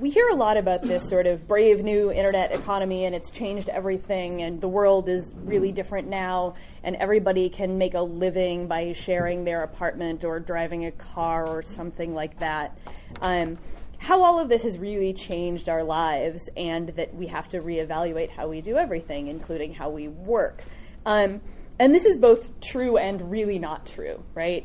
we hear a lot about this sort of brave new internet economy, and it's changed everything, and the world is really different now, and everybody can make a living by sharing their apartment or driving a car or something like that. How all of this has really changed our lives, and that we have to reevaluate how we do everything, including how we work. And this is both true and really not true, right?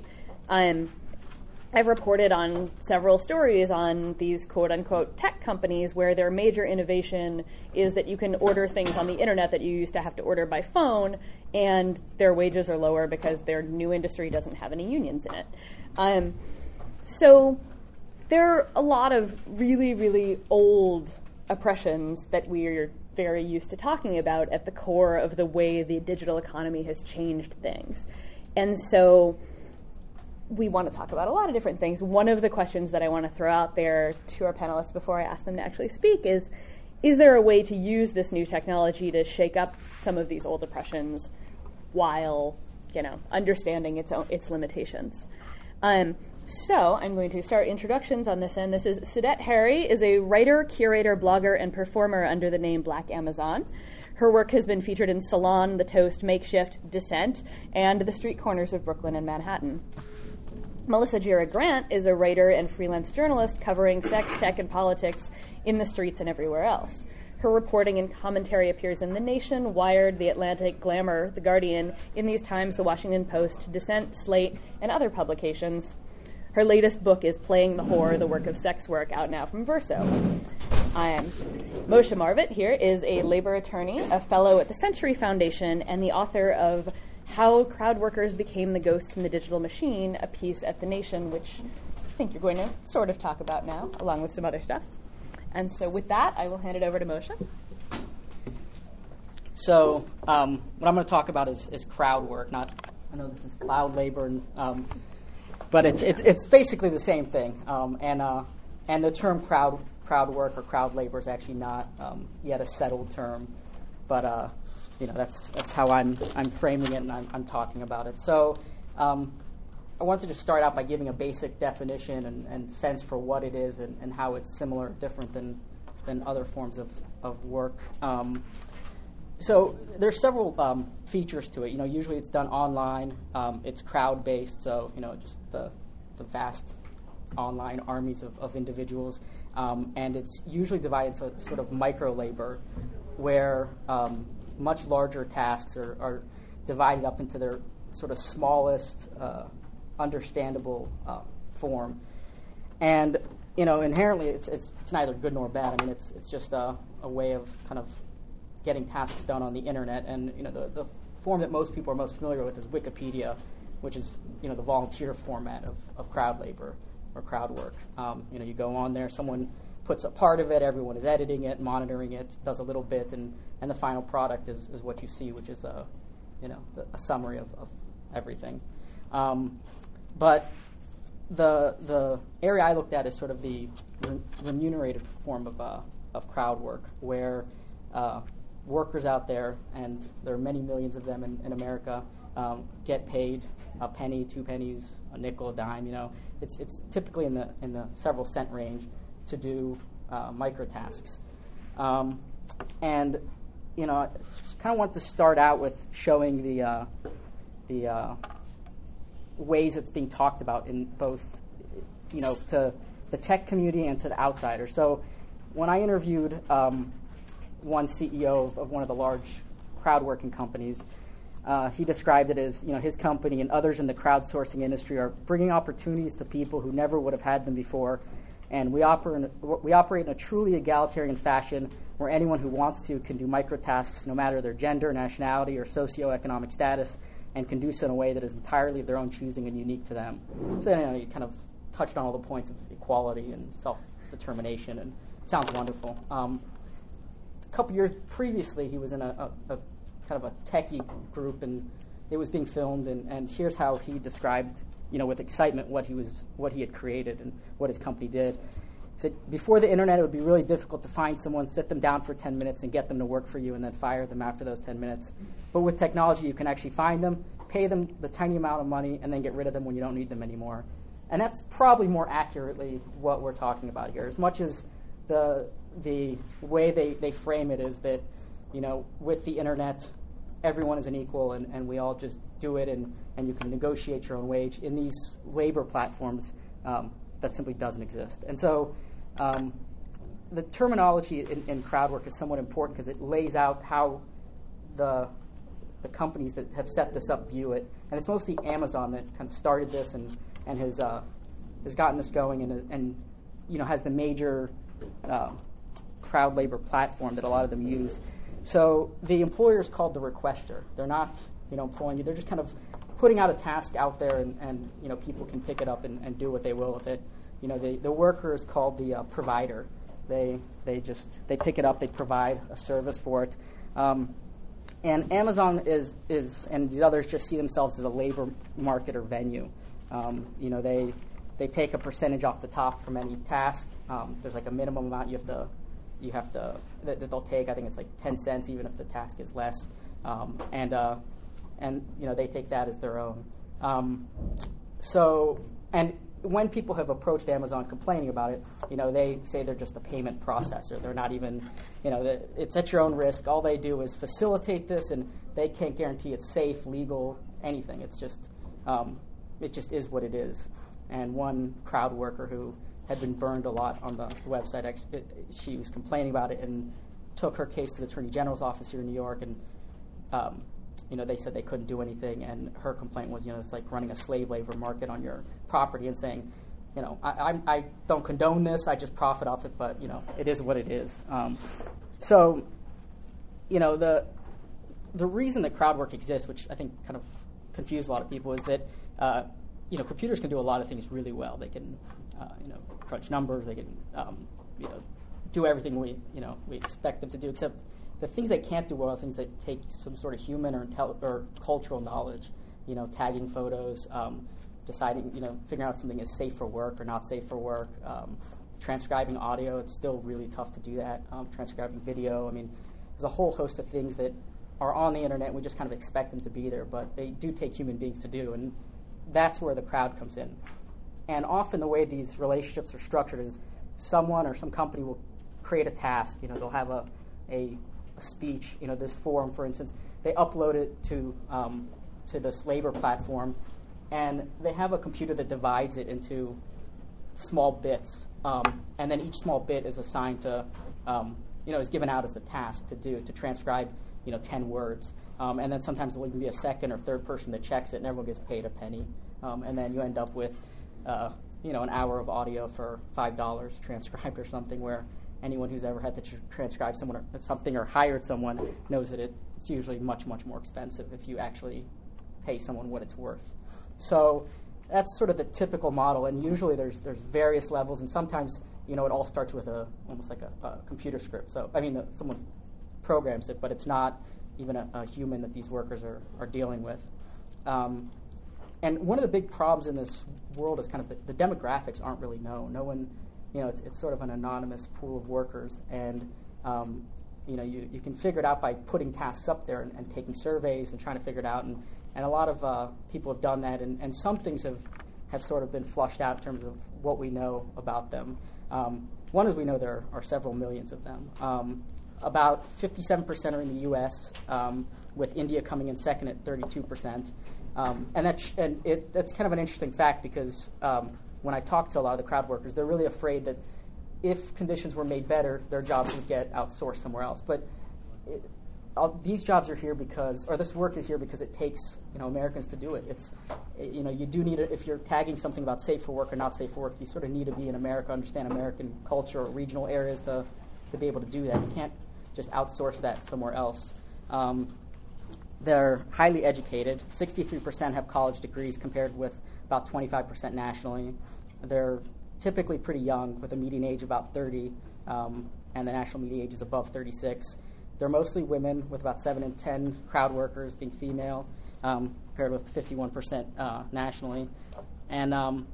I've reported on several stories on these quote-unquote tech companies where their major innovation is that you can order things on the internet that you used to have to order by phone, and their wages are lower because their new industry doesn't have any unions in it. So there are a lot of really, really old oppressions that we're very used to talking about at the core of the way the digital economy has changed things. And so we want to talk about a lot of different things. One of the questions that I want to throw out there to our panelists before I ask them to actually speak is there a way to use this new technology to shake up some of these old oppressions while, understanding its limitations? So I'm going to start introductions on this end. This is Cadet Harry, is a writer, curator, blogger, and performer under the name Black Amazon. Her work has been featured in Salon, The Toast, Makeshift, Dissent, and the street corners of Brooklyn and Manhattan. Melissa Gira Grant is a writer and freelance journalist covering sex, tech, and politics in the streets and everywhere else. Her reporting and commentary appears in The Nation, Wired, The Atlantic, Glamour, The Guardian, In These Times, The Washington Post, Dissent, Slate, and other publications. Her latest book is Playing the Whore, The Work of Sex Work, out now from Verso. Moshe Marvit here is a labor attorney, a fellow at the Century Foundation, and the author of How Crowd Workers Became the Ghosts in the Digital Machine, a piece at The Nation, which I think you're going to sort of talk about now, along with some other stuff. And so with that, I will hand it over to Moshe. So what I'm going to talk about is crowd work. I know this is cloud labor, but it's basically the same thing. And the term crowd work or crowd labor is actually not yet a settled term, but that's how I'm framing it and I'm talking about it. So I wanted to just start out by giving a basic definition and sense for what it is and how it's similar, different than other forms of work. So there's several features to it. Usually it's done online. It's crowd-based, so just the vast online armies of individuals, and it's usually divided into sort of micro-labor, where much larger tasks are divided up into their sort of smallest understandable form. And inherently it's neither good nor bad. I mean, it's just a way of kind of getting tasks done on the internet. And the form that most people are most familiar with is Wikipedia, which is the volunteer format of crowd labor or crowd work. You go on there, someone puts a part of it, everyone is editing it, monitoring it, does a little bit, and the final product is what you see, which is a summary of everything. But the area I looked at is sort of the remunerated form of crowd work, where workers out there, and there are many millions of them in America, get paid a penny, 2 pennies, a nickel, a dime. It's typically in the several cent range to do micro tasks. And I kind of want to start out with showing the ways it's being talked about in both, to the tech community and to the outsiders. So when I interviewed one CEO of one of the large crowd-working companies, he described it as, his company and others in the crowdsourcing industry are bringing opportunities to people who never would have had them before, and we operate in a truly egalitarian fashion where anyone who wants to can do microtasks no matter their gender, nationality, or socioeconomic status, and can do so in a way that is entirely of their own choosing and unique to them. So you kind of touched on all the points of equality and self-determination, and it sounds wonderful. A couple years previously, he was in a kind of a techie group, and it was being filmed, and here's how he described, with excitement what he had created and what his company did. He said, before the internet, it would be really difficult to find someone, sit them down for 10 minutes, and get them to work for you, and then fire them after those 10 minutes. But with technology, you can actually find them, pay them the tiny amount of money, and then get rid of them when you don't need them anymore. And that's probably more accurately what we're talking about here. As much as the way they frame it is that, with the internet, everyone is an equal, and we all just do it, and you can negotiate your own wage. In these labor platforms, that simply doesn't exist. And so the terminology in crowd work is somewhat important because it lays out how the companies that have set this up view it. And it's mostly Amazon that kind of started this and has gotten this going and has the major crowd labor platform that a lot of them use. So the employer is called the requester. They're not employing you. They're just kind of putting out a task out there, and people can pick it up and do what they will with it. The worker is called the provider. They pick it up. They provide a service for it. And Amazon is and these others just see themselves as a labor market or venue. They take a percentage off the top from any task. There's like a minimum amount you have to that they'll take. I think it's like 10 cents even if the task is less. And they take that as their own. And when people have approached Amazon complaining about it, they say they're just a payment processor. They're not even, it's at your own risk. All they do is facilitate this, and they can't guarantee it's safe, legal, anything. It's just, it just is what it is. And one crowd worker who had been burned a lot on the website, she was complaining about it and took her case to the Attorney General's office here in New York, and they said they couldn't do anything, and her complaint was, it's like running a slave labor market on your property and saying, I don't condone this, I just profit off it, but, it is what it is. The reason that crowd work exists, which I think kind of confused a lot of people, is that, computers can do a lot of things really well. They can, crunch numbers, they can, do everything we expect them to do, except the things they can't do well are things that take some sort of human or cultural knowledge, tagging photos, deciding, figuring out something is safe for work or not safe for work, transcribing audio. It's still really tough to do that. Transcribing video. I mean, there's a whole host of things that are on the internet, and we just kind of expect them to be there, but they do take human beings to do, and that's where the crowd comes in. And often the way these relationships are structured is someone or some company will create a task. They'll have a speech, this forum, for instance. They upload it to this labor platform, and they have a computer that divides it into small bits, and then each small bit is assigned to, is given out as a task to transcribe, 10 words, and then sometimes there'll even be a second or third person that checks it, and everyone gets paid a penny, and then you end up with, an hour of audio for $5 transcribed or something, where anyone who's ever had to transcribe something or hired someone knows that it's usually much, much more expensive if you actually pay someone what it's worth. So that's sort of the typical model, and usually there's various levels, and sometimes it all starts with almost like a computer script. So someone programs it, but it's not even a human that these workers are dealing with. And one of the big problems in this world is kind of the demographics aren't really known. No one. It's sort of an anonymous pool of workers, and you can figure it out by putting tasks up there and taking surveys and trying to figure it out, and a lot of people have done that, and some things have sort of been flushed out in terms of what we know about them. One is we know there are several millions of them. About 57% are in the U.S., with India coming in second at 32%, and that's kind of an interesting fact because when I talk to a lot of the crowd workers, they're really afraid that if conditions were made better, their jobs would get outsourced somewhere else. But these jobs are here this work is here because it takes Americans to do it. It's you do need if you're tagging something about safe for work or not safe for work, you sort of need to be in America, understand American culture or regional areas to be able to do that. You can't just outsource that somewhere else. They're highly educated. 63% have college degrees compared with about 25% nationally. They're typically pretty young, with a median age about 30, and the national median age is above 36. They're mostly women, with about 7 in 10 crowd workers being female, compared with 51% nationally. And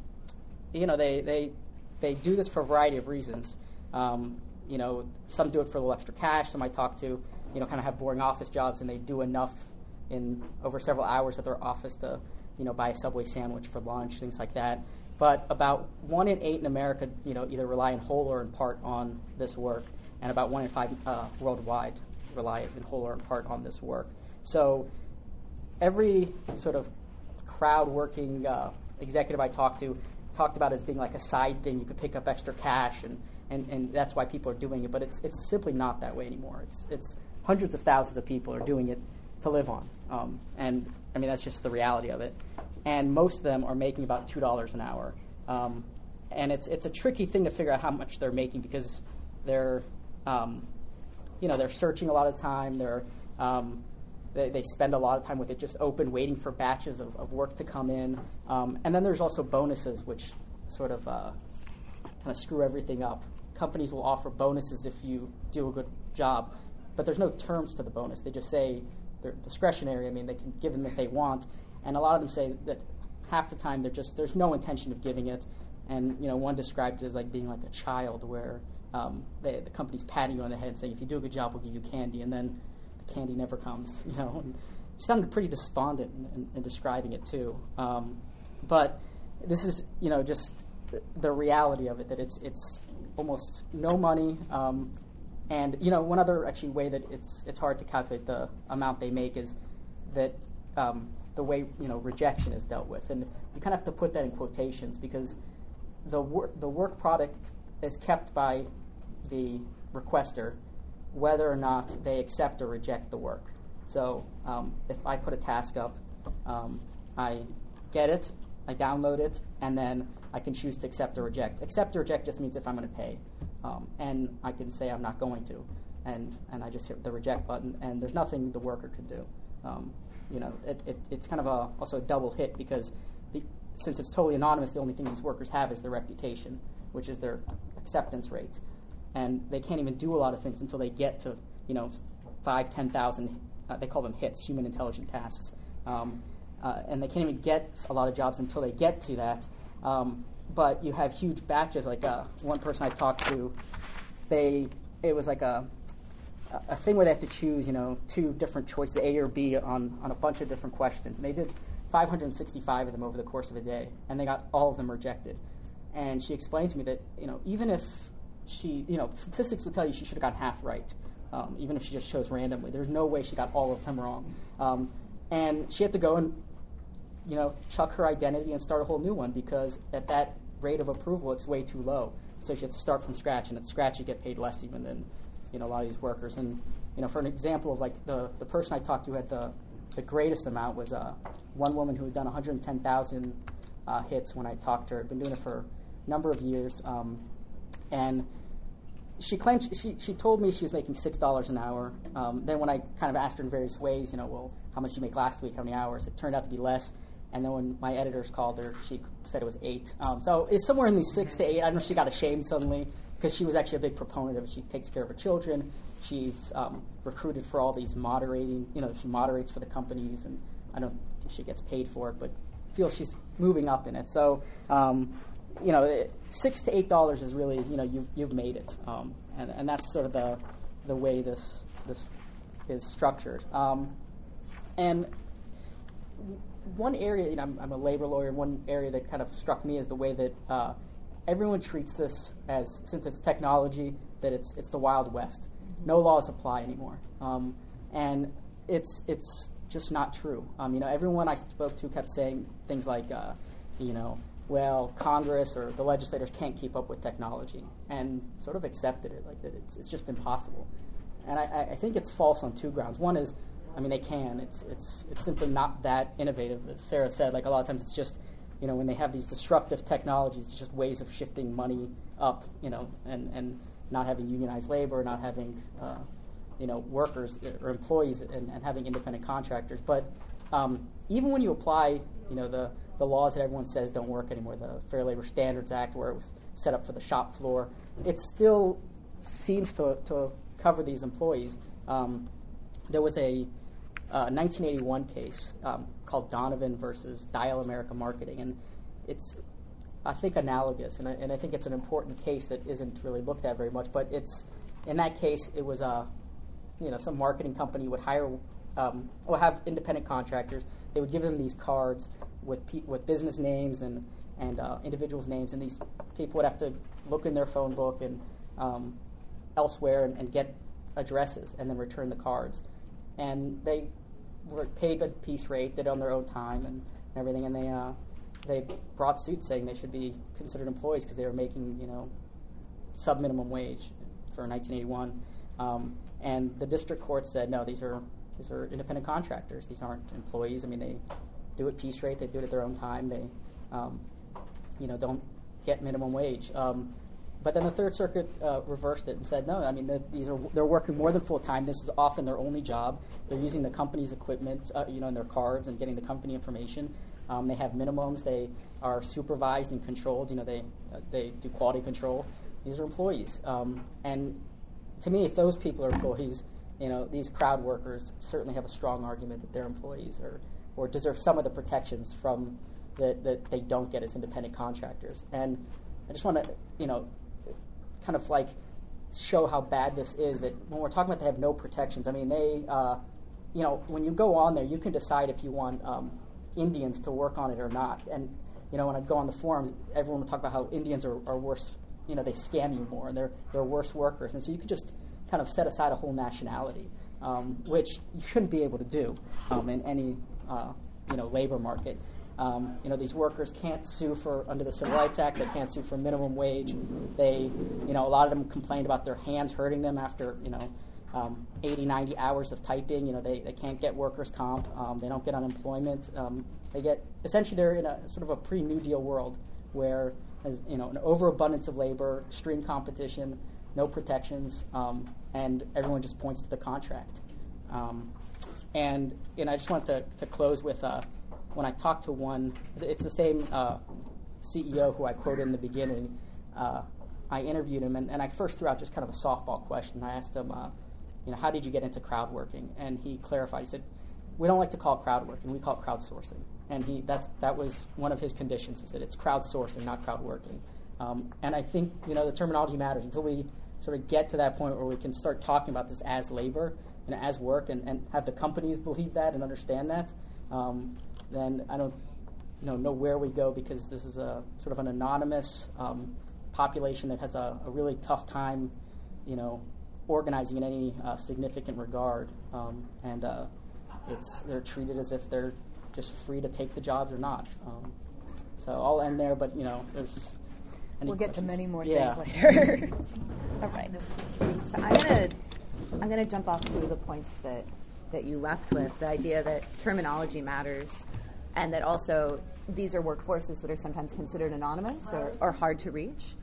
they do this for a variety of reasons. Some do it for a little extra cash. Some I talk to, kind of have boring office jobs, and they do enough in over several hours at their office to buy a Subway sandwich for lunch, things like that. but about 1 in 8 in America, either rely in whole or in part on this work, and about 1 in 5 worldwide rely in whole or in part on this work. So every sort of crowd working executive I talked about it as being like a side thing. You could pick up extra cash, and that's why people are doing it. But it's simply not that way anymore. It's hundreds of thousands of people are doing it to live on. And I mean, that's just the reality of it. And most of them are making about $2 an hour. And it's a tricky thing to figure out how much they're making because they're they're searching a lot of time. They spend a lot of time with it just open, waiting for batches of work to come in. And then there's also bonuses, which sort of kind of screw everything up. Companies will offer bonuses if you do a good job, but there's no terms to the bonus. They just say they're discretionary. I mean, they can give them if they want. And a lot of them say that half the time there's no intention of giving it. And one described it as like being like a child where the company's patting you on the head and saying, if you do a good job, we'll give you candy. And then the candy never comes, And she sounded pretty despondent in describing it too. But this is, just the reality of it, that it's almost no money. And, one other actually way that it's hard to calculate the amount they make is that the way, rejection is dealt with. And you kind of have to put that in quotations because the work product is kept by the requester whether or not they accept or reject the work. So if I put a task up, I get it, I download it, and then I can choose to accept or reject. Accept or reject just means if I'm going to pay. And I can say I'm not going to. And I just hit the reject button, and there's nothing the worker could do. It's kind of also a double hit because since it's totally anonymous, the only thing these workers have is their reputation, which is their acceptance rate. And they can't even do a lot of things until they get to 5,000, 10,000. They call them hits, human intelligent tasks, and they can't even get a lot of jobs until they get to that. But you have huge batches. Like one person I talked to, it was like a thing where they have to choose 2 different choices, A or B, on a bunch of different questions, and they did 565 of them over the course of a day, and they got all of them rejected. And she explained to me that even if she, statistics would tell you she should have gotten half right, even if she just chose randomly. There's no way she got all of them wrong. And she had to go and, chuck her identity and start a whole new one because at that rate of approval, it's way too low. So she had to start from scratch, and at scratch you get paid less even than, a lot of these workers. And, for an example of like the person I talked to had the greatest amount was one woman who had done 110,000 hits when I talked to her. Had been doing it for a number of years. And she claimed she told me she was making $6 an hour. Then when I kind of asked her in various ways, well, how much did you make last week? How many hours? It turned out to be less. And then when my editors called her, she said it was 8. So it's somewhere in the 6 to 8. I don't know if she got ashamed suddenly because she was actually a big proponent of it. She takes care of her children. She's recruited for all these moderating. She moderates for the companies, and I don't think she gets paid for it, but feels she's moving up in it. So. $6 to $8 is really, you've made it, and that's sort of the way this is structured. And one area, I'm a labor lawyer. One area that kind of struck me is the way that everyone treats this as, since it's technology, that it's the Wild West. No laws apply anymore, and it's just not true. Everyone I spoke to kept saying things like, well, Congress or the legislators can't keep up with technology, and sort of accepted it, like that it's just impossible. And I think it's false on 2 grounds. One is, they can. It's simply not that innovative. As Sarah said, like a lot of times it's just, when they have these disruptive technologies, it's just ways of shifting money up, and not having unionized labor, not having, workers or employees, and having independent contractors. But even when you apply, the laws that everyone says don't work anymore, the Fair Labor Standards Act, where it was set up for the shop floor, it still seems to cover these employees. There was a 1981 case called Donovan versus Dial America Marketing, and it's, I think, analogous, and I think it's an important case that isn't really looked at very much. But in that case, it was some marketing company would hire or have independent contractors. They would give them these cards with business names and and individuals' names, and these people would have to look in their phone book and elsewhere and get addresses and then return the cards. And they were paid a piece rate, did it on their own time and everything, and they brought suits saying they should be considered employees because they were making, sub-minimum wage for 1981. And the district court said, no, these are independent contractors. These aren't employees. I mean, they do it piece rate. They do it at their own time. They, don't get minimum wage. But then the Third Circuit reversed it and said, no, I mean, they're working more than full time. This is often their only job. They're using the company's equipment, in their cards and getting the company information. They have minimums. They are supervised and controlled. They do quality control. These are employees. And to me, if those people are employees, these crowd workers certainly have a strong argument that they're employees or deserve some of the protections from that they don't get as independent contractors. And I just want to, kind of like show how bad this is, that when we're talking about they have no protections, I mean, they, when you go on there, you can decide if you want Indians to work on it or not. And, when I go on the forums, everyone will talk about how Indians are worse, they scam you more and they're worse workers. And so you could just kind of set aside a whole nationality, which you shouldn't be able to do in any, labor market. These workers can't sue under the Civil Rights Act. They can't sue for minimum wage. They, a lot of them complained about their hands hurting them after, 80, 90 hours of typing. They can't get workers' comp. They don't get unemployment. Essentially they're in a sort of a pre-New Deal world where there's, an overabundance of labor, extreme competition, no protections, and everyone just points to the contract. And I just want to close with when I talked to one, it's the same CEO who I quoted in the beginning. I interviewed him, and I first threw out just kind of a softball question. I asked him, how did you get into crowd working? And he clarified. He said, we don't like to call it crowd working. We call it crowdsourcing. And that was one of his conditions. He said it's crowdsourcing, not crowd working. And I think the terminology matters until we sort of get to that point where we can start talking about this as labor and as work, and have the companies believe that and understand that. Then I don't know where we go, because this is a sort of an anonymous population that has a really tough time, organizing in any significant regard, and they're treated as if they're just free to take the jobs or not. So I'll end there, but there's. We'll get to many more things later. All right. So I'm gonna jump off to the points that you left with, the idea that terminology matters, and that also these are workforces that are sometimes considered anonymous or hard to reach.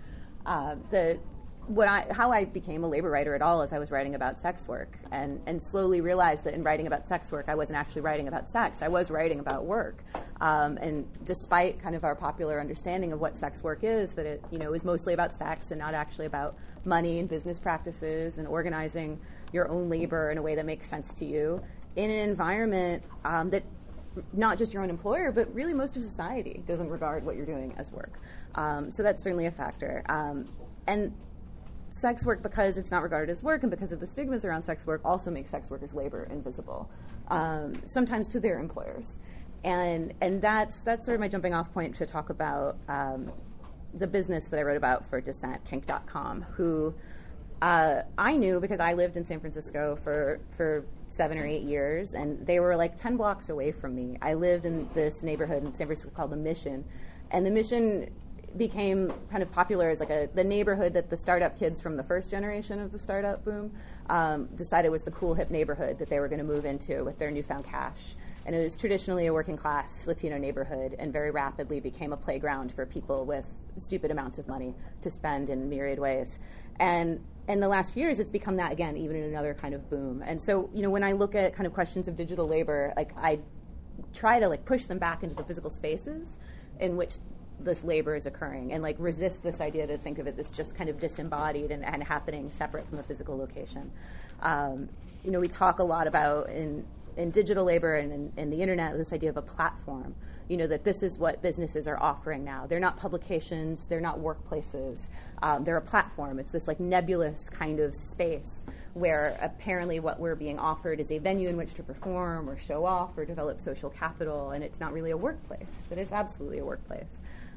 How I became a labor writer at all is I was writing about sex work, and slowly realized that in writing about sex work, I wasn't actually writing about sex. I was writing about work. And despite kind of our popular understanding of what sex work is, that it is mostly about sex and not actually about money and business practices and organizing your own labor in a way that makes sense to you in an environment that not just your own employer, but really most of society doesn't regard what you're doing as work. So that's certainly a factor. And sex work, because it's not regarded as work and because of the stigmas around sex work, also makes sex workers' labor invisible, sometimes to their employers. And that's sort of my jumping off point to talk about the business that I wrote about for Dissent, Kink.com, who I knew because I lived in San Francisco for 7 or 8 years, and they were like 10 blocks away from me. I lived in this neighborhood in San Francisco called The Mission, and The Mission became kind of popular as like the neighborhood that the startup kids from the first generation of the startup boom decided was the cool hip neighborhood that they were going to move into with their newfound cash. And it was traditionally a working class Latino neighborhood, and very rapidly became a playground for people with stupid amounts of money to spend in myriad ways. And in the last few years, it's become that again, even in another kind of boom. And so, when I look at kind of questions of digital labor, like I try to push them back into the physical spaces in which this labor is occurring, and resist this idea to think of it as just kind of disembodied and happening separate from a physical location. We talk a lot about in digital labor and in the internet, this idea of a platform, that this is what businesses are offering now. They're not publications, they're not workplaces, they're a platform. It's this nebulous kind of space where apparently what we're being offered is a venue in which to perform or show off or develop social capital, and it's not really a workplace, but it's absolutely a workplace.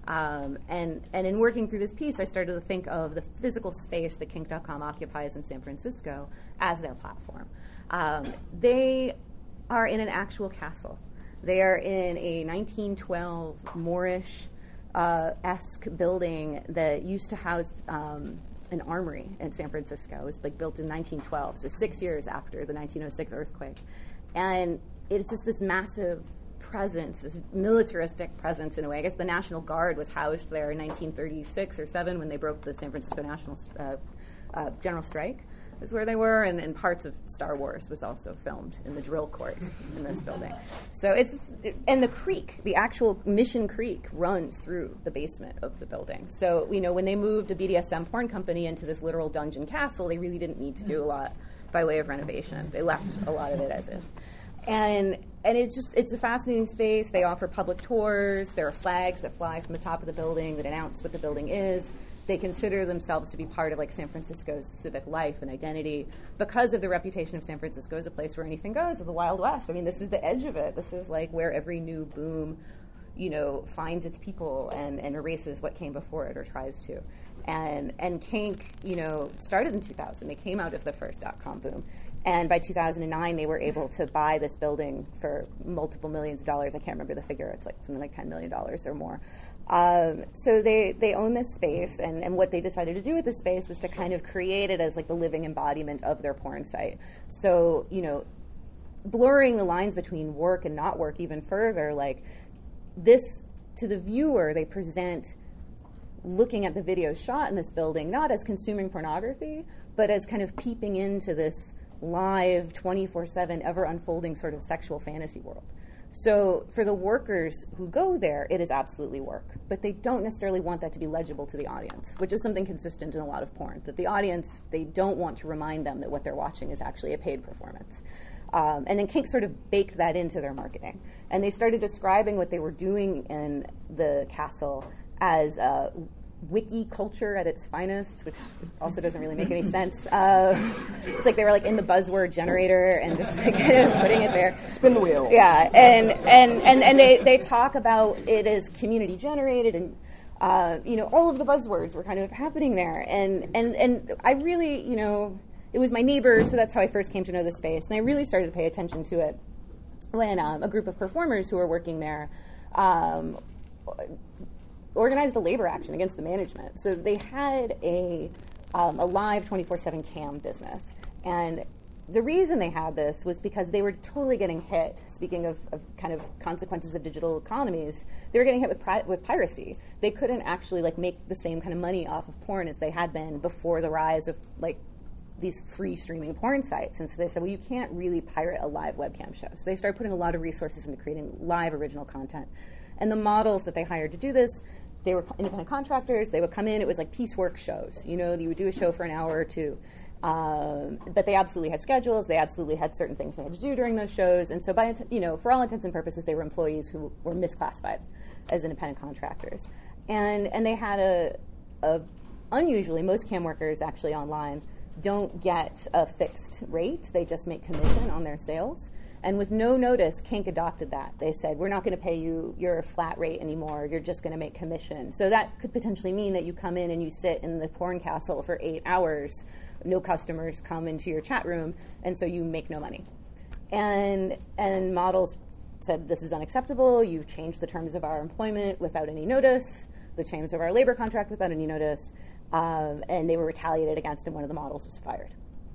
And in working through this piece, I started to think of the physical space that Kink.com occupies in San Francisco as their platform. They are in an actual castle. They are in a 1912 Moorish-esque building that used to house an armory in San Francisco. It was built in 1912, so 6 years after the 1906 earthquake. And it's just this massive presence, this militaristic presence in a way. I guess the National Guard was housed there in 1936 or 7 when they broke the San Francisco National General Strike. Is where they were, and parts of Star Wars was also filmed in the drill court in this building. So and the creek, the actual Mission Creek, runs through the basement of the building. So when they moved a BDSM porn company into this literal dungeon castle, they really didn't need to do a lot by way of renovation. They left a lot of it as is. And it's a fascinating space. They offer public tours. There are flags that fly from the top of the building that announce what the building is. They consider themselves to be part of San Francisco's civic life and identity because of the reputation of San Francisco as a place where anything goes, of the Wild West. I mean, this is the edge of it. This is where every new boom, finds its people and erases what came before it or tries to. And Kink, started in 2000. They came out of the first .com boom. And by 2009, they were able to buy this building for multiple millions of dollars. I can't remember the figure. It's something like $10 million or more. So they own this space, and what they decided to do with this space was to kind of create it as the living embodiment of their porn site. So, blurring the lines between work and not work even further, this, to the viewer, they present looking at the video shot in this building, not as consuming pornography, but as kind of peeping into this live, 24/7, ever-unfolding sort of sexual fantasy world. So for the workers who go there, it is absolutely work. But they don't necessarily want that to be legible to the audience, which is something consistent in a lot of porn, that the audience, they don't want to remind them that what they're watching is actually a paid performance. And then Kink sort of baked that into their marketing. And they started describing what they were doing in the castle as wiki culture at its finest, which also doesn't really make any sense. It's they were in the buzzword generator and just kind of putting it there. Spin the wheel. Yeah, and they talk about it as community generated, and all of the buzzwords were kind of happening there. And I really, it was my neighbor, so that's how I first came to know the space, and I really started to pay attention to it when a group of performers who were working there organized a labor action against the management. So they had a live 24/7 cam business. And the reason they had this was because they were totally getting hit, speaking of kind of consequences of digital economies, they were getting hit with piracy. They couldn't actually make the same kind of money off of porn as they had been before the rise of these free streaming porn sites. And so they said, well, you can't really pirate a live webcam show. So they started putting a lot of resources into creating live original content. And the models that they hired to do this, they were independent contractors. They would come in. It was piecework shows. You would do a show for an hour or two. But they absolutely had schedules. They absolutely had certain things they had to do during those shows. And so, for all intents and purposes, they were employees who were misclassified as independent contractors. And they had unusually, most cam workers actually online don't get a fixed rate. They just make commission on their sales. And with no notice, Kink adopted that. They said, we're not going to pay you your flat rate anymore. You're just going to make commission. So that could potentially mean that you come in and you sit in the porn castle for 8 hours. No customers come into your chat room, and so you make no money. And models said, this is unacceptable. You've changed the terms of our employment without any notice, the terms of our labor contract without any notice, and they were retaliated against, and one of the models was fired.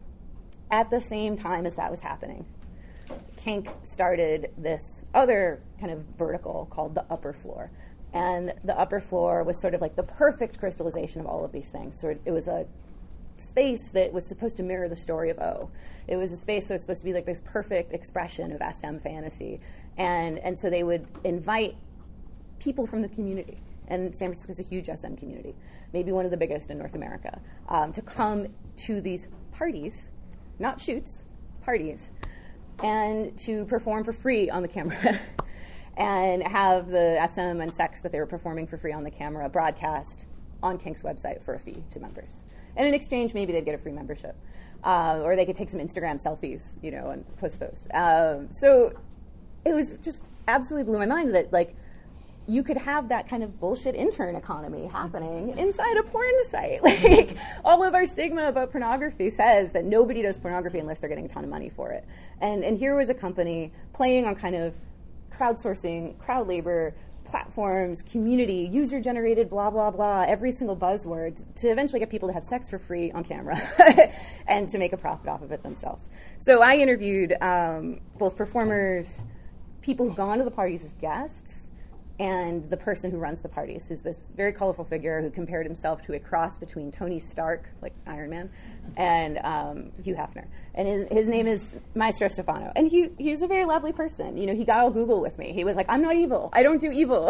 At the same time as that was happening, Kink started this other kind of vertical called the upper floor. And the upper floor was sort of the perfect crystallization of all of these things. So it was a space that was supposed to mirror the story of O. It was a space that was supposed to be this perfect expression of SM fantasy. And so they would invite people from the community. And San Francisco is a huge SM community, maybe one of the biggest in North America, to come to these parties, not shoots, parties, and to perform for free on the camera and have the SM and sex that they were performing for free on the camera broadcast on Kink's website for a fee to members. And in exchange, maybe they'd get a free membership. Or they could take some Instagram selfies, and post those. So it was just absolutely blew my mind that, you could have that kind of bullshit intern economy happening inside a porn site. Like, all of our stigma about pornography says that nobody does pornography unless they're getting a ton of money for it. And here was a company playing on kind of crowdsourcing, crowd labor, platforms, community, user-generated, blah, blah, blah, every single buzzword to eventually get people to have sex for free on camera and to make a profit off of it themselves. So I interviewed both performers, people who've gone to the parties as guests, and the person who runs the parties, who's this very colorful figure who compared himself to a cross between Tony Stark, like Iron Man, and Hugh Hefner. And his name is Maestro Stefano. And he's a very lovely person. You know, he got all Google with me. He was like, I'm not evil. I don't do evil.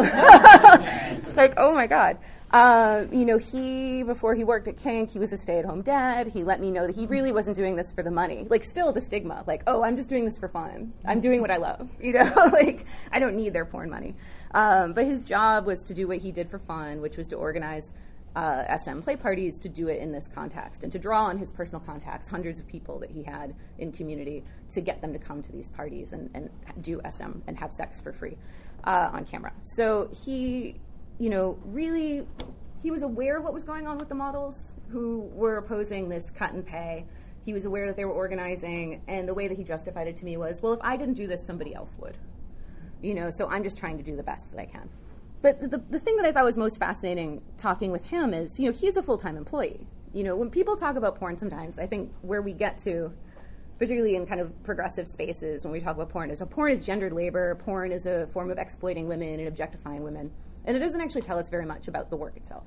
It's like, oh my God. You know, before he worked at Kink, he was a stay-at-home dad. He let me know that he really wasn't doing this for the money. Like, still the stigma. Like, oh, I'm just doing this for fun. I'm doing what I love. You know, like, I don't need their porn money. But his job was to do what he did for fun, which was to organize SM play parties, to do it in this context and to draw on his personal contacts, hundreds of people that he had in community, to get them to come to these parties and do SM and have sex for free on camera. So he, you know, really, he was aware of what was going on with the models who were opposing this cut and pay. He was aware that they were organizing, and the way that he justified it to me was, well, if I didn't do this, somebody else would. You know, so I'm just trying to do the best that I can. But the thing that I thought was most fascinating talking with him is, you know, he's a full-time employee. You know, when people talk about porn sometimes, I think where we get to, particularly in kind of progressive spaces when we talk about porn, is porn is gendered labor, porn is a form of exploiting women and objectifying women. And it doesn't actually tell us very much about the work itself.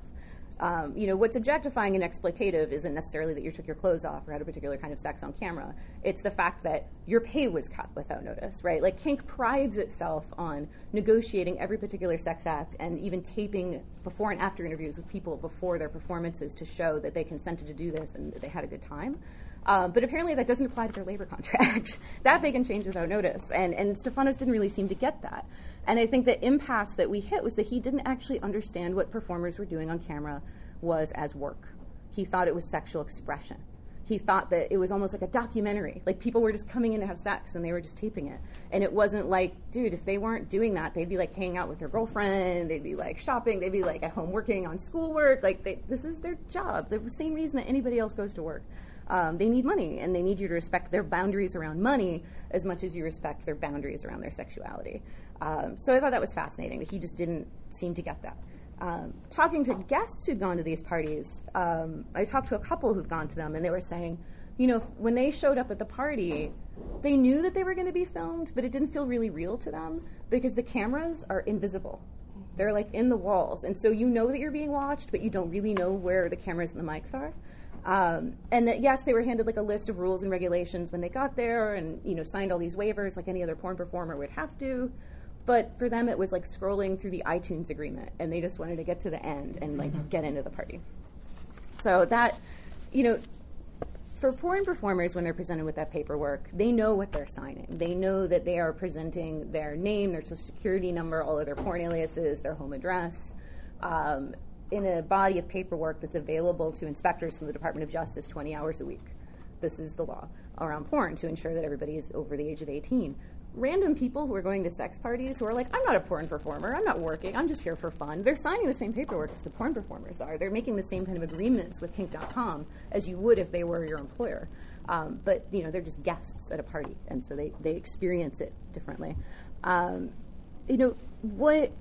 You know, what's objectifying and exploitative isn't necessarily that you took your clothes off or had a particular kind of sex on camera. It's the fact that your pay was cut without notice, right? Like, Kink prides itself on negotiating every particular sex act and even taping before and after interviews with people before their performances to show that they consented to do this and that they had a good time. But apparently that doesn't apply to their labor contract. That they can change without notice. And Stefanos didn't really seem to get that. And I think the impasse that we hit was that he didn't actually understand what performers were doing on camera was as work. He thought it was sexual expression. He thought that it was almost like a documentary. Like, people were just coming in to have sex and they were just taping it. And it wasn't like, dude, if they weren't doing that, they'd be like hanging out with their girlfriend, they'd be like shopping, they'd be like at home working on schoolwork. Like, this is their job. The same reason that anybody else goes to work. They need money, and they need you to respect their boundaries around money as much as you respect their boundaries around their sexuality. So I thought that was fascinating, that he just didn't seem to get that. Talking to guests who'd gone to these parties, I talked to a couple who've gone to them, and they were saying, you know, when they showed up at the party, they knew that they were going to be filmed, but it didn't feel really real to them because the cameras are invisible. They're like in the walls, and so you know that you're being watched, but you don't really know where the cameras and the mics are. And that, yes, they were handed like a list of rules and regulations when they got there and, you know, signed all these waivers like any other porn performer would have to. But for them, it was like scrolling through the iTunes agreement, and they just wanted to get to the end and like get into the party. So that, you know, for porn performers, when they're presented with that paperwork, they know what they're signing. They know that they are presenting their name, their social security number, all of their porn aliases, their home address, in a body of paperwork that's available to inspectors from the Department of Justice 20 hours a week. This is the law around porn to ensure that everybody is over the age of 18. Random people who are going to sex parties who are like, I'm not a porn performer, I'm not working, I'm just here for fun. They're signing the same paperwork as the porn performers are. They're making the same kind of agreements with Kink.com as you would if they were your employer. But, you know, they're just guests at a party, and so they experience it differently. You know, what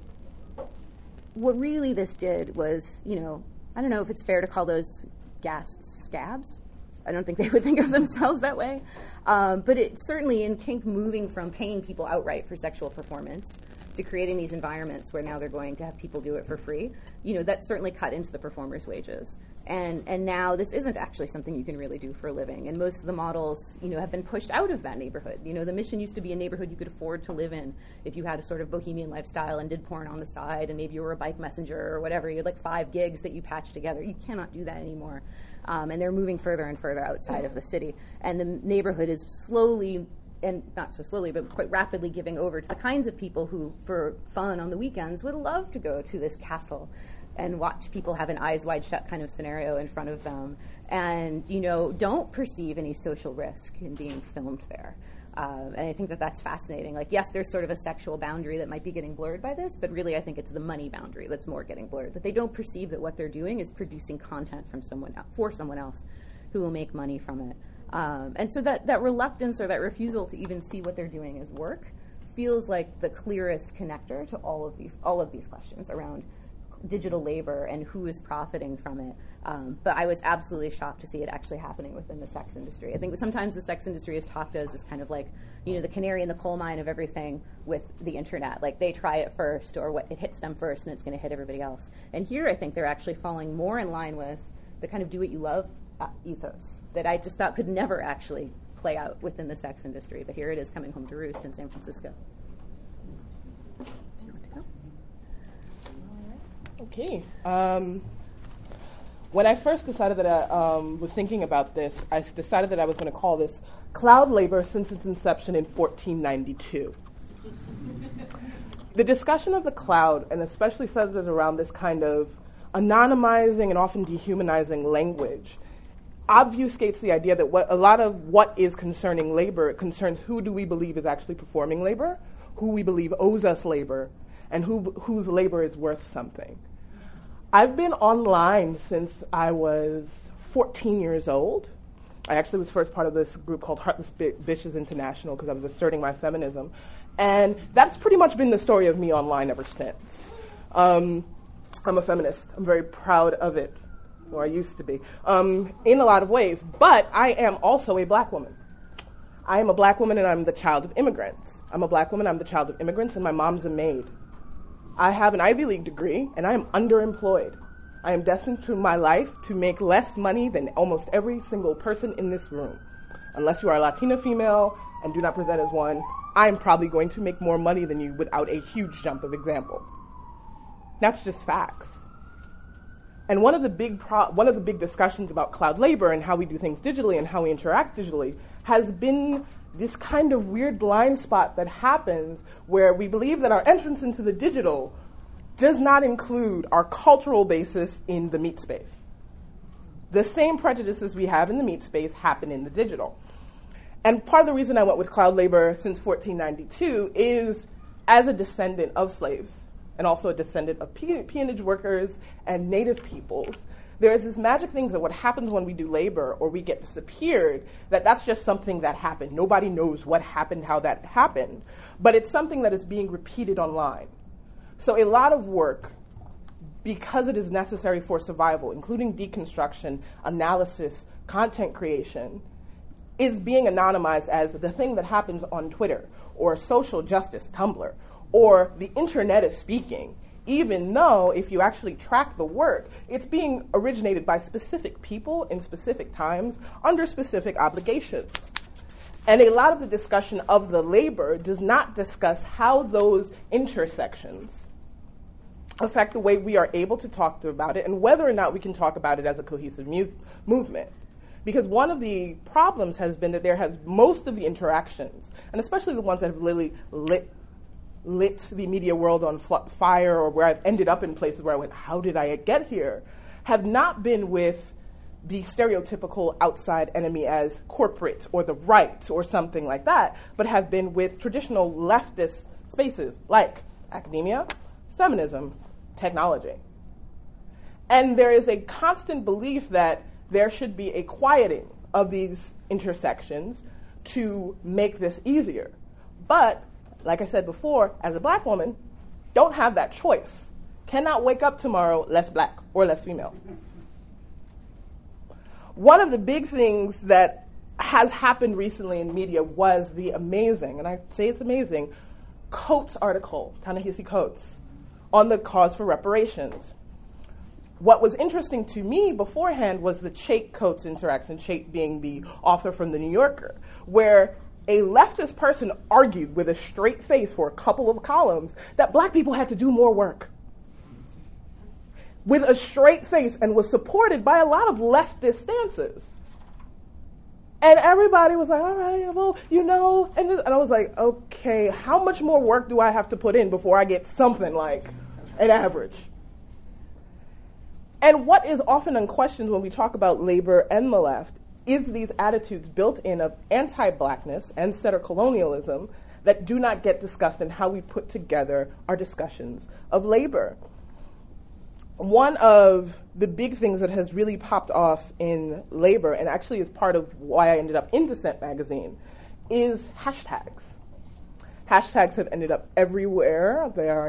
really this did was, you know, I don't know if it's fair to call those guests scabs. I don't think they would think of themselves that way. But it certainly, in Kink moving from paying people outright for sexual performance to creating these environments where now they're going to have people do it for free, you know, that certainly cut into the performers' wages. And now this isn't actually something you can really do for a living. And most of the models, you know, have been pushed out of that neighborhood. You know, the Mission used to be a neighborhood you could afford to live in if you had a sort of bohemian lifestyle and did porn on the side, and maybe you were a bike messenger or whatever. You had like 5 gigs that you patched together. You cannot do that anymore. And they're moving further and further outside of the city. And the neighborhood is slowly, and not so slowly, but quite rapidly giving over to the kinds of people who, for fun on the weekends, would love to go to this castle and watch people have an eyes wide shut kind of scenario in front of them and, you know, don't perceive any social risk in being filmed there. And I think that that's fascinating. Like, yes, there's sort of a sexual boundary that might be getting blurred by this, but really I think it's the money boundary that's more getting blurred, that they don't perceive that what they're doing is producing content from someone else, for someone else who will make money from it. And so that reluctance or that refusal to even see what they're doing as work feels like the clearest connector to all of these questions around digital labor and who is profiting from it. But I was absolutely shocked to see it actually happening within the sex industry. I think sometimes the sex industry is talked as this kind of like, the canary in the coal mine of everything with the internet. Like, they try it first, or it hits them first and it's going to hit everybody else. And here I think they're actually falling more in line with the kind of do what you love ethos that I just thought could never actually play out within the sex industry. But here it is coming home to roost in San Francisco. Do you want to go? Okay. When I first decided that I was thinking about this, I decided that I was going to call this Cloud Labor since its inception in 1492. The discussion of the cloud, and especially centered around this kind of anonymizing and often dehumanizing language, obfuscates the idea that a lot of what is concerning labor, it concerns who do we believe is actually performing labor, who we believe owes us labor, and whose labor is worth something. I've been online since I was 14 years old. I actually was first part of this group called Heartless Bitches International because I was asserting my feminism. And that's pretty much been the story of me online ever since. I'm a feminist. I'm very proud of it, or I used to be, in a lot of ways. But I am also a black woman. I am a black woman and I'm the child of immigrants. I'm a black woman, I'm the child of immigrants, and my mom's a maid. I have an Ivy League degree, and I am underemployed. I am destined to my life to make less money than almost every single person in this room. Unless you are a Latina female and do not present as one, I am probably going to make more money than you without a huge jump of example. That's just facts. And one of the big discussions about cloud labor and how we do things digitally and how we interact digitally has been this kind of weird blind spot that happens where we believe that our entrance into the digital does not include our cultural basis in the meat space. The same prejudices we have in the meat space happen in the digital. And part of the reason I went with cloud labor since 1492 is as a descendant of slaves and also a descendant of peonage workers and native peoples. There is this magic thing that what happens when we do labor or we get disappeared, that's just something that happened. Nobody knows what happened, how that happened, but it's something that is being repeated online. So a lot of work, because it is necessary for survival, including deconstruction, analysis, content creation, is being anonymized as the thing that happens on Twitter or social justice Tumblr or the internet is speaking, even though if you actually track the work, it's being originated by specific people in specific times under specific obligations. And a lot of the discussion of the labor does not discuss how those intersections affect the way we are able to talk about it and whether or not we can talk about it as a cohesive movement. Because one of the problems has been that there has most of the interactions, and especially the ones that have literally lit the media world on fire, or where I've ended up in places where I went, how did I get here, have not been with the stereotypical outside enemy as corporate or the right or something like that, but have been with traditional leftist spaces like academia, feminism, technology. And there is a constant belief that there should be a quieting of these intersections to make this easier. But, like I said before, as a black woman, don't have that choice. Cannot wake up tomorrow less black or less female. One of the big things that has happened recently in media was the amazing, and I say it's amazing, Coates article, Ta-Nehisi Coates, on the cause for reparations. What was interesting to me beforehand was the Chait-Coates interaction, Chait being the author from The New Yorker, where a leftist person argued with a straight face for a couple of columns that black people had to do more work. With a straight face, and was supported by a lot of leftist stances. And everybody was like, all right, well, and I was like, okay, how much more work do I have to put in before I get something like an average? And what is often unquestioned when we talk about labor and the left is these attitudes built in of anti-blackness and settler colonialism that do not get discussed in how we put together our discussions of labor. One of the big things that has really popped off in labor, and actually is part of why I ended up in Dissent magazine, is hashtags. Hashtags have ended up everywhere. They're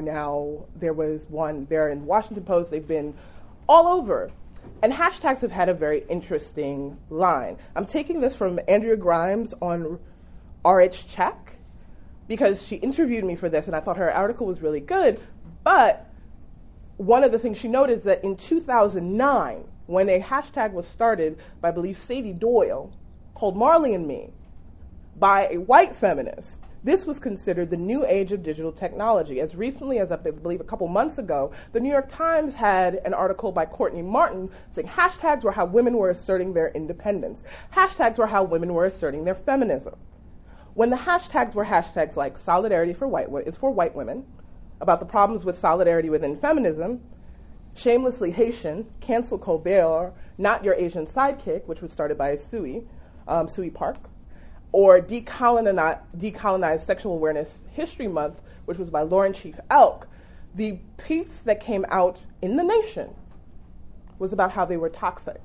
in Washington Post, they've been all over. And hashtags have had a very interesting line. I'm taking this from Andrea Grimes on RH Check, because she interviewed me for this, and I thought her article was really good. But one of the things she noted is that in 2009, when a hashtag was started by, I believe, Sadie Doyle, called Marley and Me, by a white feminist, this was considered the new age of digital technology. As recently as, I believe, a couple months ago, the New York Times had an article by Courtney Martin saying hashtags were how women were asserting their independence. Hashtags were how women were asserting their feminism. When the hashtags were hashtags like solidarity for white women, about the problems with solidarity within feminism, shamelessly Haitian, cancel Colbert, not your Asian sidekick, which was started by Sui Park, or Decolonize Sexual Awareness History Month, which was by Lauren Chief Elk, the piece that came out in The Nation was about how they were toxic.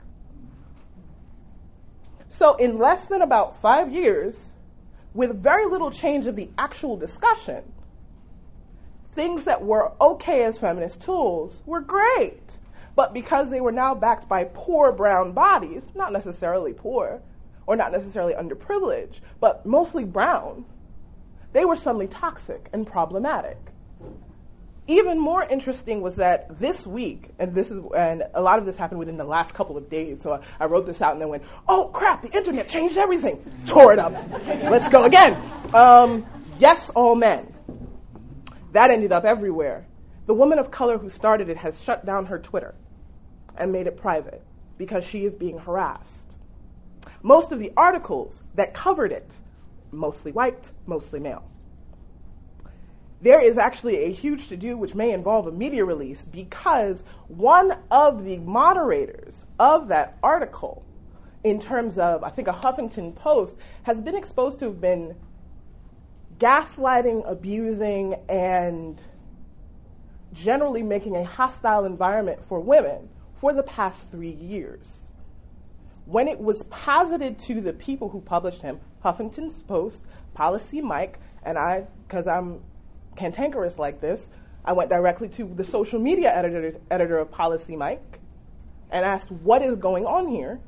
So in less than about 5 years, with very little change of the actual discussion, things that were okay as feminist tools were great. But because they were now backed by poor brown bodies, not necessarily poor, or not necessarily underprivileged, but mostly brown, they were suddenly toxic and problematic. Even more interesting was that this week, and a lot of this happened within the last couple of days, so I wrote this out and then went, oh crap, the internet changed everything. Tore it up. Let's go again. Yes, all men. That ended up everywhere. The woman of color who started it has shut down her Twitter and made it private because she is being harassed. Most of the articles that covered it, mostly white, mostly male. There is actually a huge to-do which may involve a media release because one of the moderators of that article, in terms of, I think, a Huffington Post, has been exposed to have been gaslighting, abusing, and generally making a hostile environment for women for the past 3 years. When it was posited to the people who published him, Huffington Post, Policy Mike, and I, because I'm cantankerous like this, I went directly to the social media editor of Policy Mike and asked, what is going on here?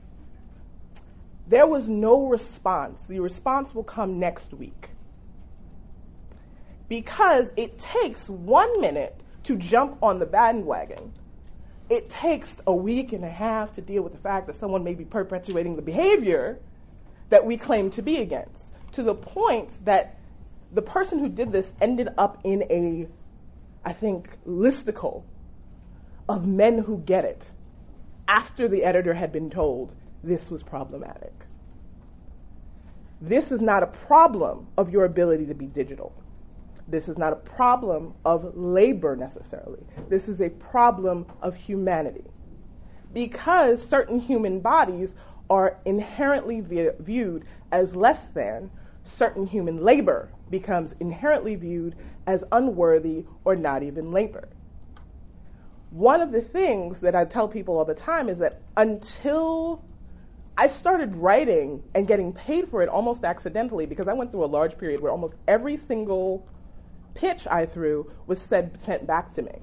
There was no response. The response will come next week. Because it takes 1 minute to jump on the bandwagon. It takes a week and a half to deal with the fact that someone may be perpetuating the behavior that we claim to be against, to the point that the person who did this ended up in a, I think, listicle of men who get it after the editor had been told this was problematic. This is not a problem of your ability to be digital. This is not a problem of labor necessarily. This is a problem of humanity. Because certain human bodies are inherently viewed as less than, certain human labor becomes inherently viewed as unworthy or not even labor. One of the things that I tell people all the time is that until I started writing and getting paid for it almost accidentally, because I went through a large period where almost every single pitch I threw was sent back to me.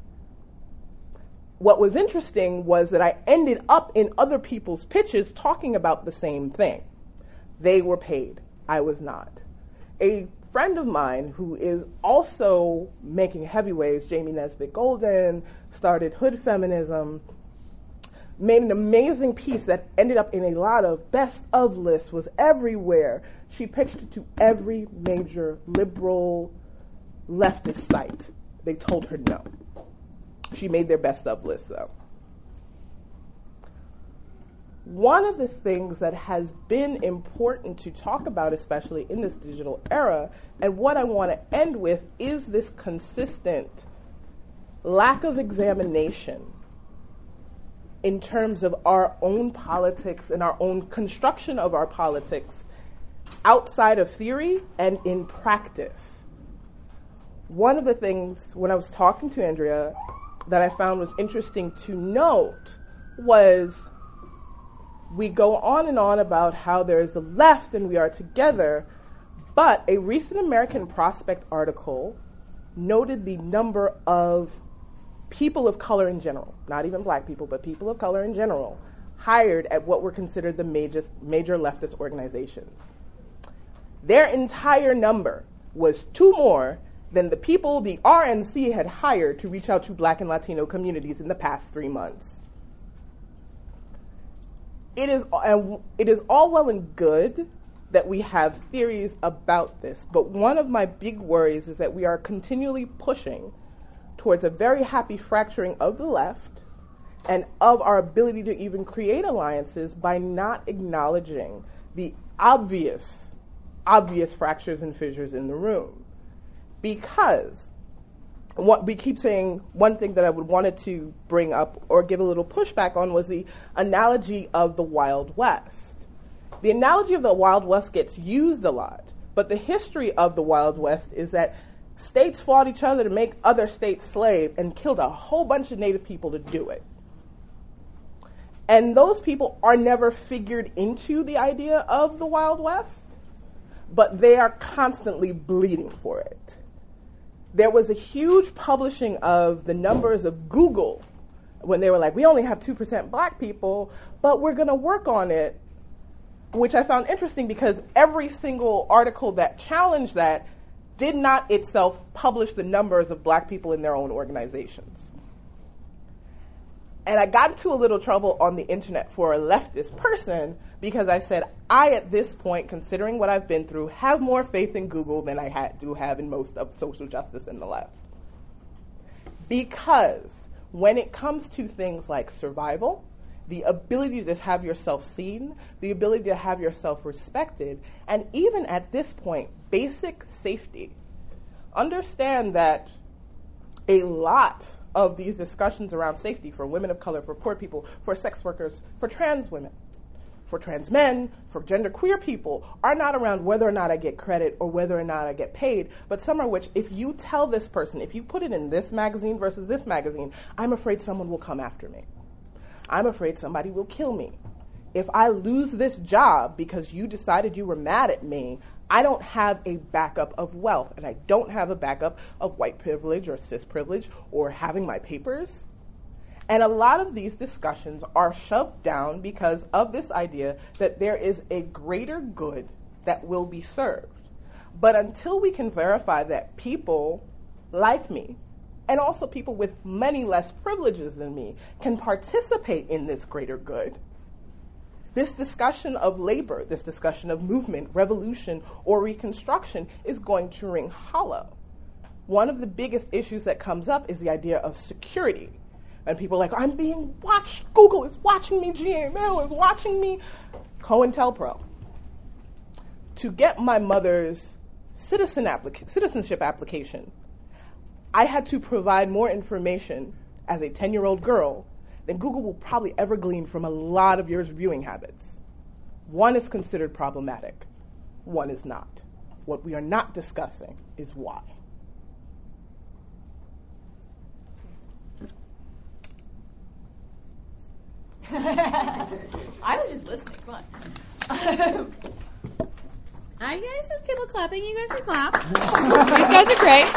What was interesting was that I ended up in other people's pitches talking about the same thing. They were paid. I was not. A friend of mine who is also making heavy waves, Jamie Nesbitt Golden, started Hood Feminism, made an amazing piece that ended up in a lot of best of lists, was everywhere. She pitched it to every major liberal leftist site. They told her no. She made their best of list, though. One of the things that has been important to talk about, especially in this digital era, and what I want to end with, is this consistent lack of examination in terms of our own politics and our own construction of our politics outside of theory and in practice. One of the things when I was talking to Andrea that I found was interesting to note was we go on and on about how there is a left and we are together, but a recent American Prospect article noted the number of people of color in general, not even black people, but people of color in general, hired at what were considered the major leftist organizations. Their entire number was 2 more than the people the RNC had hired to reach out to Black and Latino communities in the past 3 months. It is all well and good that we have theories about this, but one of my big worries is that we are continually pushing towards a very happy fracturing of the left and of our ability to even create alliances by not acknowledging the obvious fractures and fissures in the room. Because what we keep saying, one thing that I wanted to bring up or give a little pushback on was the analogy of the Wild West. The analogy of the Wild West gets used a lot, but the history of the Wild West is that states fought each other to make other states slave and killed a whole bunch of Native people to do it. And those people are never figured into the idea of the Wild West, but they are constantly bleeding for it. There was a huge publishing of the numbers of Google when they were like, we only have 2% black people, but we're going to work on it, which I found interesting because every single article that challenged that did not itself publish the numbers of black people in their own organizations. And I got into a little trouble on the internet for a leftist person because I said, I, at this point, considering what I've been through, have more faith in Google than I do have in most of social justice in the left. Because when it comes to things like survival, the ability to have yourself seen, the ability to have yourself respected, and even at this point, basic safety, understand that a lot of these discussions around safety for women of color, for poor people, for sex workers, for trans women, for trans men, for genderqueer people, are not around whether or not I get credit or whether or not I get paid, but some are which, if you tell this person, if you put it in this magazine versus this magazine, I'm afraid someone will come after me. I'm afraid somebody will kill me. If I lose this job because you decided you were mad at me, I don't have a backup of wealth, and I don't have a backup of white privilege or cis privilege or having my papers. And a lot of these discussions are shoved down because of this idea that there is a greater good that will be served. But until we can verify that people like me, and also people with many less privileges than me, can participate in this greater good, this discussion of labor, this discussion of movement, revolution, or reconstruction is going to ring hollow. One of the biggest issues that comes up is the idea of security. And people are like, I'm being watched. Google is watching me. GML is watching me. COINTELPRO. To get my mother's citizenship application, I had to provide more information as a 10-year-old girl than Google will probably ever glean from a lot of your viewing habits. One is considered problematic. One is not. What we are not discussing is why. I was just listening. Come on. I guys have people clapping. You guys can clap. You guys are great.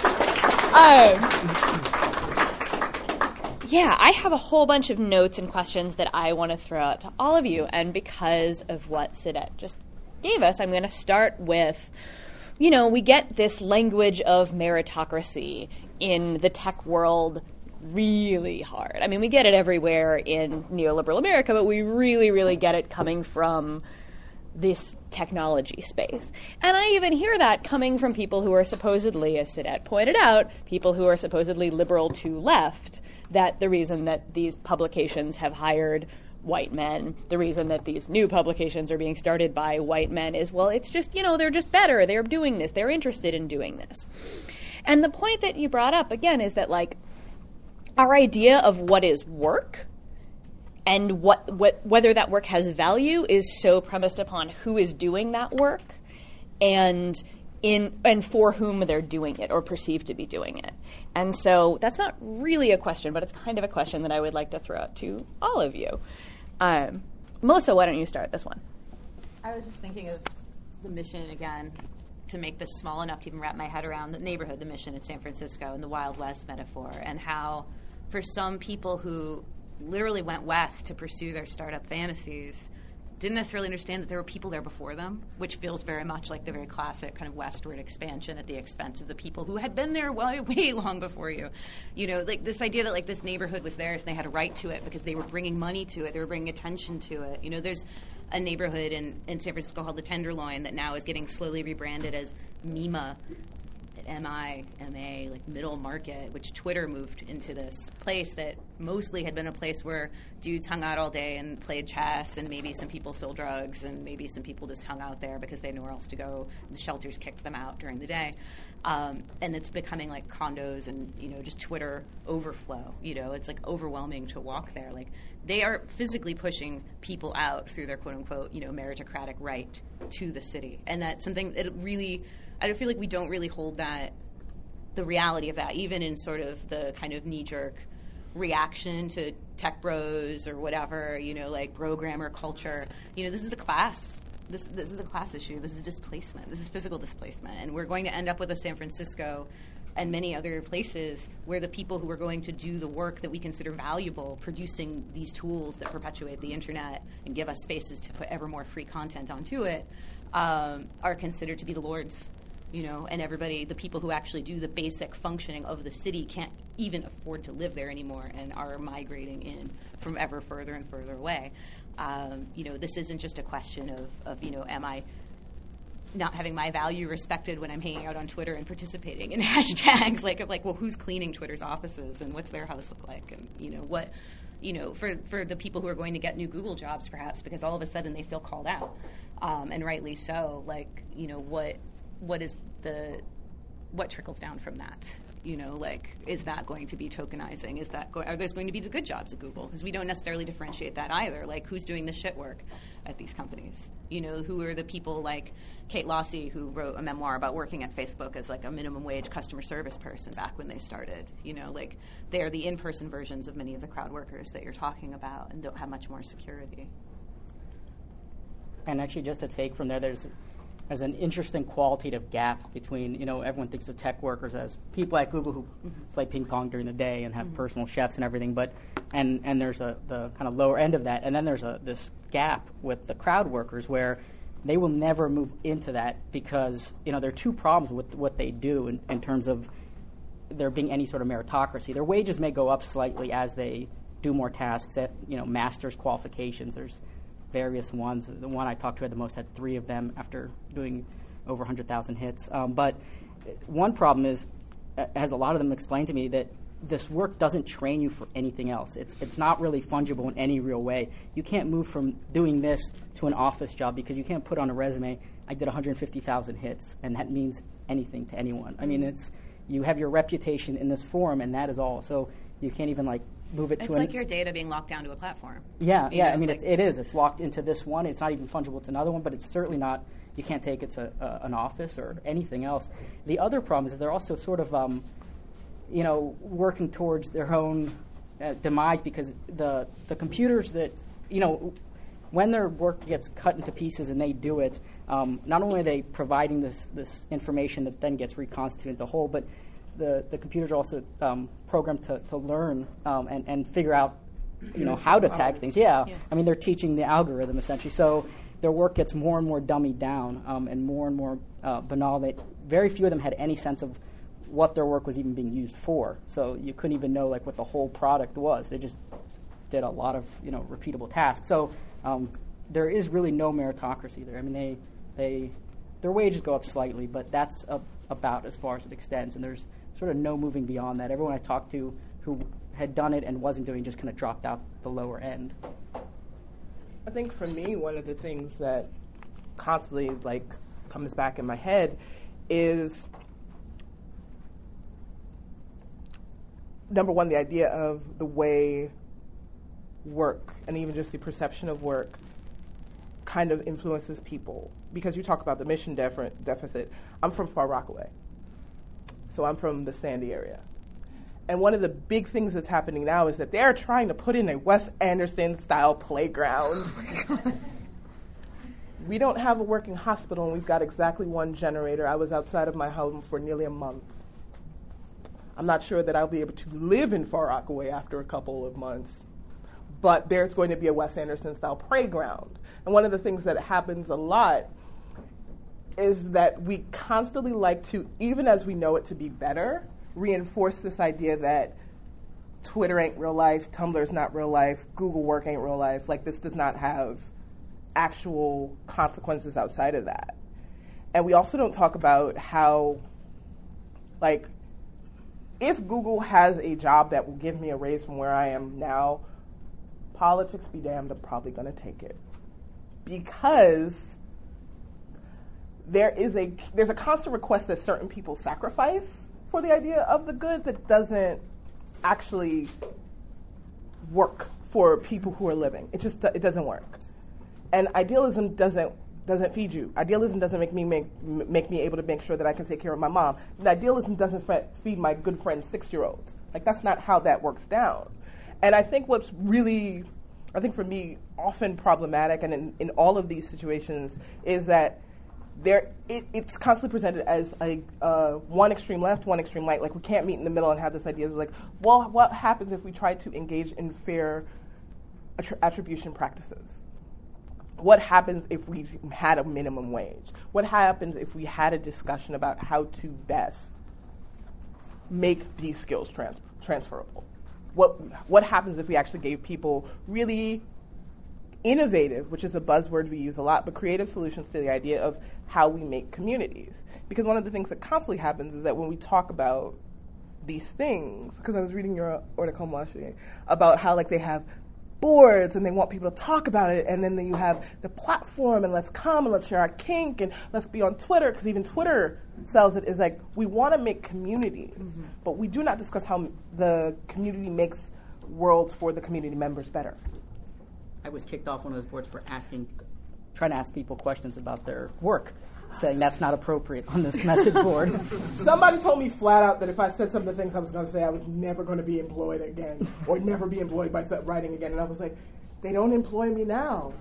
Yeah, I have a whole bunch of notes and questions that I want to throw out to all of you, and because of what Sadet just gave us, I'm going to start with, we get this language of meritocracy in the tech world really hard. I mean, we get it everywhere in neoliberal America, but we really, really get it coming from this technology space. And I even hear that coming from people who are supposedly, as Sadet pointed out, people who are supposedly liberal to left, that the reason that these publications have hired white men, the reason that these new publications are being started by white men is, well, it's just, they're just better. They're doing this. They're interested in doing this. And the point that you brought up, again, is that, our idea of what is work whether that work has value is so premised upon who is doing that work and for whom they're doing it or perceived to be doing it. And so that's not really a question, but it's kind of a question that I would like to throw out to all of you. Melissa, why don't you start this one? I was just thinking of the mission again, to make this small enough to even wrap my head around the neighborhood, the mission in San Francisco, and the Wild West metaphor, and how for some people who literally went west to pursue their startup fantasies didn't necessarily understand that there were people there before them, which feels very much like the very classic kind of westward expansion at the expense of the people who had been there way long before you. You know, like this idea that like this neighborhood was theirs and they had a right to it because they were bringing money to it, they were bringing attention to it. You know, there's a neighborhood in San Francisco called the Tenderloin that now is getting slowly rebranded as MIMA, M-I-M-A, like middle market, which Twitter moved into this place that mostly had been a place where dudes hung out all day and played chess, and maybe some people sold drugs, and maybe some people just hung out there because they had nowhere else to go. The shelters kicked them out during the day. And it's becoming like condos and, you know, just Twitter overflow. You know, it's like overwhelming to walk there. Like they are physically pushing people out through their quote unquote, you know, meritocratic right to the city. And that's something that really, I don't feel like we don't really hold the reality of that, even in sort of the kind of knee-jerk reaction to tech bros or whatever, you know, like programmer culture. You know, this is a class. This is a class issue. This is displacement. This is physical displacement. And we're going to end up with a San Francisco and many other places where the people who are going to do the work that we consider valuable, producing these tools that perpetuate the internet and give us spaces to put ever more free content onto it, are considered to be the lords. You know, and everybody, the people who actually do the basic functioning of the city can't even afford to live there anymore and are migrating in from ever further and further away. You know, this isn't just a question of, you know, am I not having my value respected when I'm hanging out on Twitter and participating in hashtags like, well, who's cleaning Twitter's offices and what's their house look like? And, you know, what, you know, for the people who are going to get new Google jobs perhaps because all of a sudden they feel called out, and rightly so, like, you know, what trickles down from that? You know, like, is that going to be tokenizing? Are there going to be the good jobs at Google? Because we don't necessarily differentiate that either. Like, who's doing the shit work at these companies? You know, who are the people like Kate Lossy, who wrote a memoir about working at Facebook as like a minimum wage customer service person back when they started? You know, like, they're the in-person versions of many of the crowd workers that you're talking about and don't have much more security. And actually, just to take from there, there's an interesting qualitative gap between, you know, everyone thinks of tech workers as people at Google who play ping pong during the day and have personal chefs and everything, but and there's the kind of lower end of that, and then there's this gap with the crowd workers where they will never move into that because, you know, there are two problems with what they do in terms of there being any sort of meritocracy. Their wages may go up slightly as they do more tasks at, you know, master's qualifications. There's various ones. The one I talked to had the most had 3 of them after doing over 100,000 hits. But one problem is, as a lot of them explained to me, that this work doesn't train you for anything else. It's not really fungible in any real way. You can't move from doing this to an office job because you can't put on a resume, I did 150,000 hits, and that means anything to anyone. I mean, you have your reputation in this forum, and that is all. So you can't even, like, move it to it's like your data being locked down to a platform. Yeah. I mean, like it's locked into this one. It's not even fungible to another one, but it's certainly not. You can't take it to an office or anything else. The other problem is that they're also sort of, you know, working towards their own demise because the computers that, you know, when their work gets cut into pieces and they do it, not only are they providing this information that then gets reconstituted into whole, but the computers are also programmed to learn and figure out, you know, how to tag things. Yeah. I mean, they're teaching the algorithm essentially. So their work gets more and more dummied down and more banal. Very few of them had any sense of what their work was even being used for. So you couldn't even know like what the whole product was. They just did a lot of, you know, repeatable tasks. So there is really no meritocracy there. I mean, their wages go up slightly, but that's about as far as it extends. And there's sort of no moving beyond that. Everyone I talked to who had done it and wasn't doing just kind of dropped out the lower end. I think for me, one of the things that constantly like comes back in my head is, number one, the idea of the way work and even just the perception of work kind of influences people. Because you talk about the mission deficit. I'm from Far Rockaway. So I'm from the Sandy area. And one of the big things that's happening now is that they're trying to put in a Wes Anderson-style playground. We don't have a working hospital, and we've got exactly one generator. I was outside of my home for nearly a month. I'm not sure that I'll be able to live in Far Rockaway after a couple of months, but there's going to be a Wes Anderson-style playground. And one of the things that happens a lot is that we constantly like to, even as we know it to be better, reinforce this idea that Twitter ain't real life, Tumblr's not real life, Google work ain't real life. Like, this does not have actual consequences outside of that. And we also don't talk about how, like, if Google has a job that will give me a raise from where I am now, politics be damned, I'm probably going to take it. Because there's a constant request that certain people sacrifice for the idea of the good that doesn't actually work for people who are living. It doesn't work. And idealism doesn't feed you. Idealism doesn't make me able to make sure that I can take care of my mom. And idealism doesn't feed my good friend 6-year-olds. Like, that's not how that works down. And I think what's really, for me, often problematic, and in all of these situations, is that it's constantly presented as one extreme left, one extreme right. Like, we can't meet in the middle and have this idea of like, well, what happens if we try to engage in fair attribution practices? What happens if we had a minimum wage? What happens if we had a discussion about how to best make these skills transferable? What happens if we actually gave people really innovative, which is a buzzword we use a lot, but creative solutions to the idea of how we make communities? Because one of the things that constantly happens is that when we talk about these things, because I was reading your article, Mashi, about how, like, they have boards and they want people to talk about it, and then you have the platform, and let's come and let's share our kink and let's be on Twitter, because even Twitter sells it as like, we want to make communities, but we do not discuss how the community makes worlds for the community members better. I was kicked off one of those boards for trying to ask people questions about their work, saying that's not appropriate on this message board. Somebody told me flat out that if I said some of the things I was going to say, I was never going to be employed again, or never be employed by writing again. And I was like, they don't employ me now.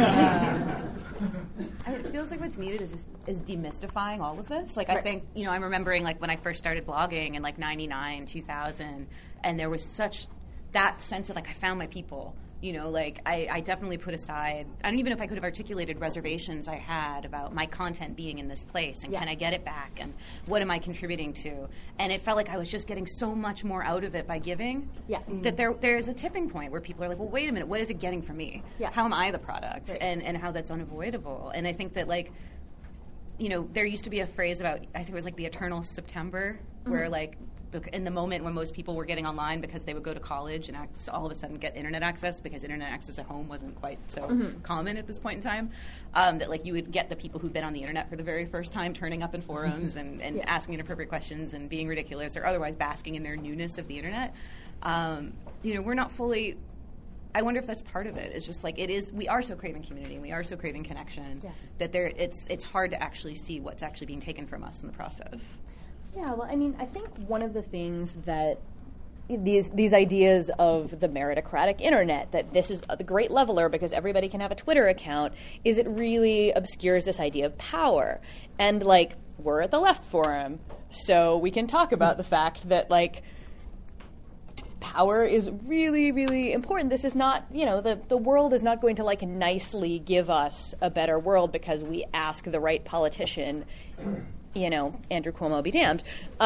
It feels like what's needed is demystifying all of this. Like, I think, I'm remembering, like, when I first started blogging in, like, 99, 2000, and there was such that sense of, like, I found my people. Like, I definitely put aside, I don't even know if I could have articulated reservations I had about my content being in this place, and can I get it back, and what am I contributing to? And it felt like I was just getting so much more out of it by giving, that there is a tipping point where people are like, well, wait a minute, what is it getting from me? How am I the product? And how that's unavoidable. And I think that, like, there used to be a phrase about, I think it was like the eternal September, where, like, in the moment when most people were getting online because they would go to college and all of a sudden get internet access, because internet access at home wasn't quite so common at this point in time, that, like, you would get the people who'd been on the internet for the very first time turning up in forums and asking inappropriate questions and being ridiculous or otherwise basking in their newness of the internet. We're not fully... I wonder if that's part of it. It's just like, it is. We are so craving community, and we are so craving connection that it's hard to actually see what's actually being taken from us in the process. Yeah, well, I mean, I think one of the things that these ideas of the meritocratic internet, that this is the great leveler because everybody can have a Twitter account, is it really obscures this idea of power. And, like, we're at the Left Forum, so we can talk about the fact that, like, power is really, really important. This is not, the world is not going to, like, nicely give us a better world because we ask the right politician, Andrew Cuomo be damned.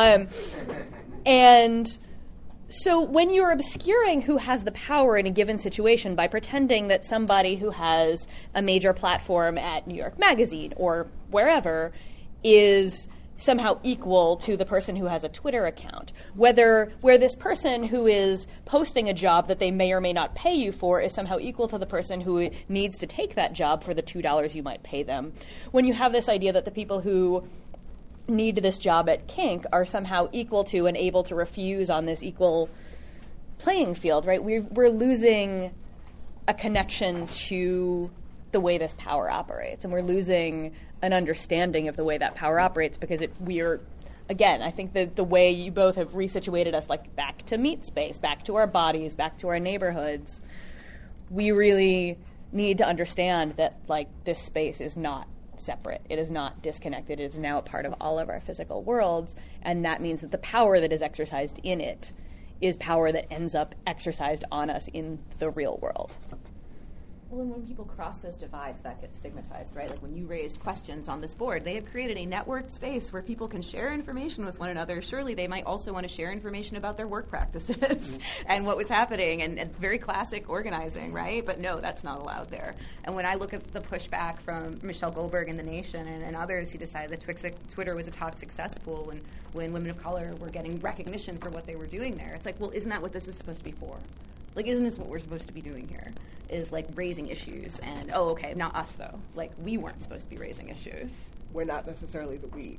And so when you're obscuring who has the power in a given situation by pretending that somebody who has a major platform at New York Magazine or wherever is somehow equal to the person who has a Twitter account, where this person who is posting a job that they may or may not pay you for is somehow equal to the person who needs to take that job for the $2 you might pay them. When you have this idea that the people who need this job at Kink are somehow equal to and able to refuse on this equal playing field, right? We're losing a connection to the way this power operates, and we're losing an understanding of the way that power operates because we're again, I think that the way you both have resituated us, like back to meat space, back to our bodies, back to our neighborhoods, we really need to understand that like this space is not separate. It is not disconnected. It is now a part of all of our physical worlds, and that means that the power that is exercised in it is power that ends up exercised on us in the real world. Well, and when people cross those divides, that gets stigmatized, right? Like when you raised questions on this board, they have created a networked space where people can share information with one another. Surely they might also want to share information about their work practices and what was happening, and very classic organizing, right? But no, that's not allowed there. And when I look at the pushback from Michelle Goldberg in The Nation and others who decided that Twitter was a toxic cesspool when women of color were getting recognition for what they were doing there, it's like, well, isn't that what this is supposed to be for? Like, isn't this what we're supposed to be doing here? Is, like, raising issues. And, oh, okay, not us, though. Like, we weren't supposed to be raising issues. We're not necessarily the we.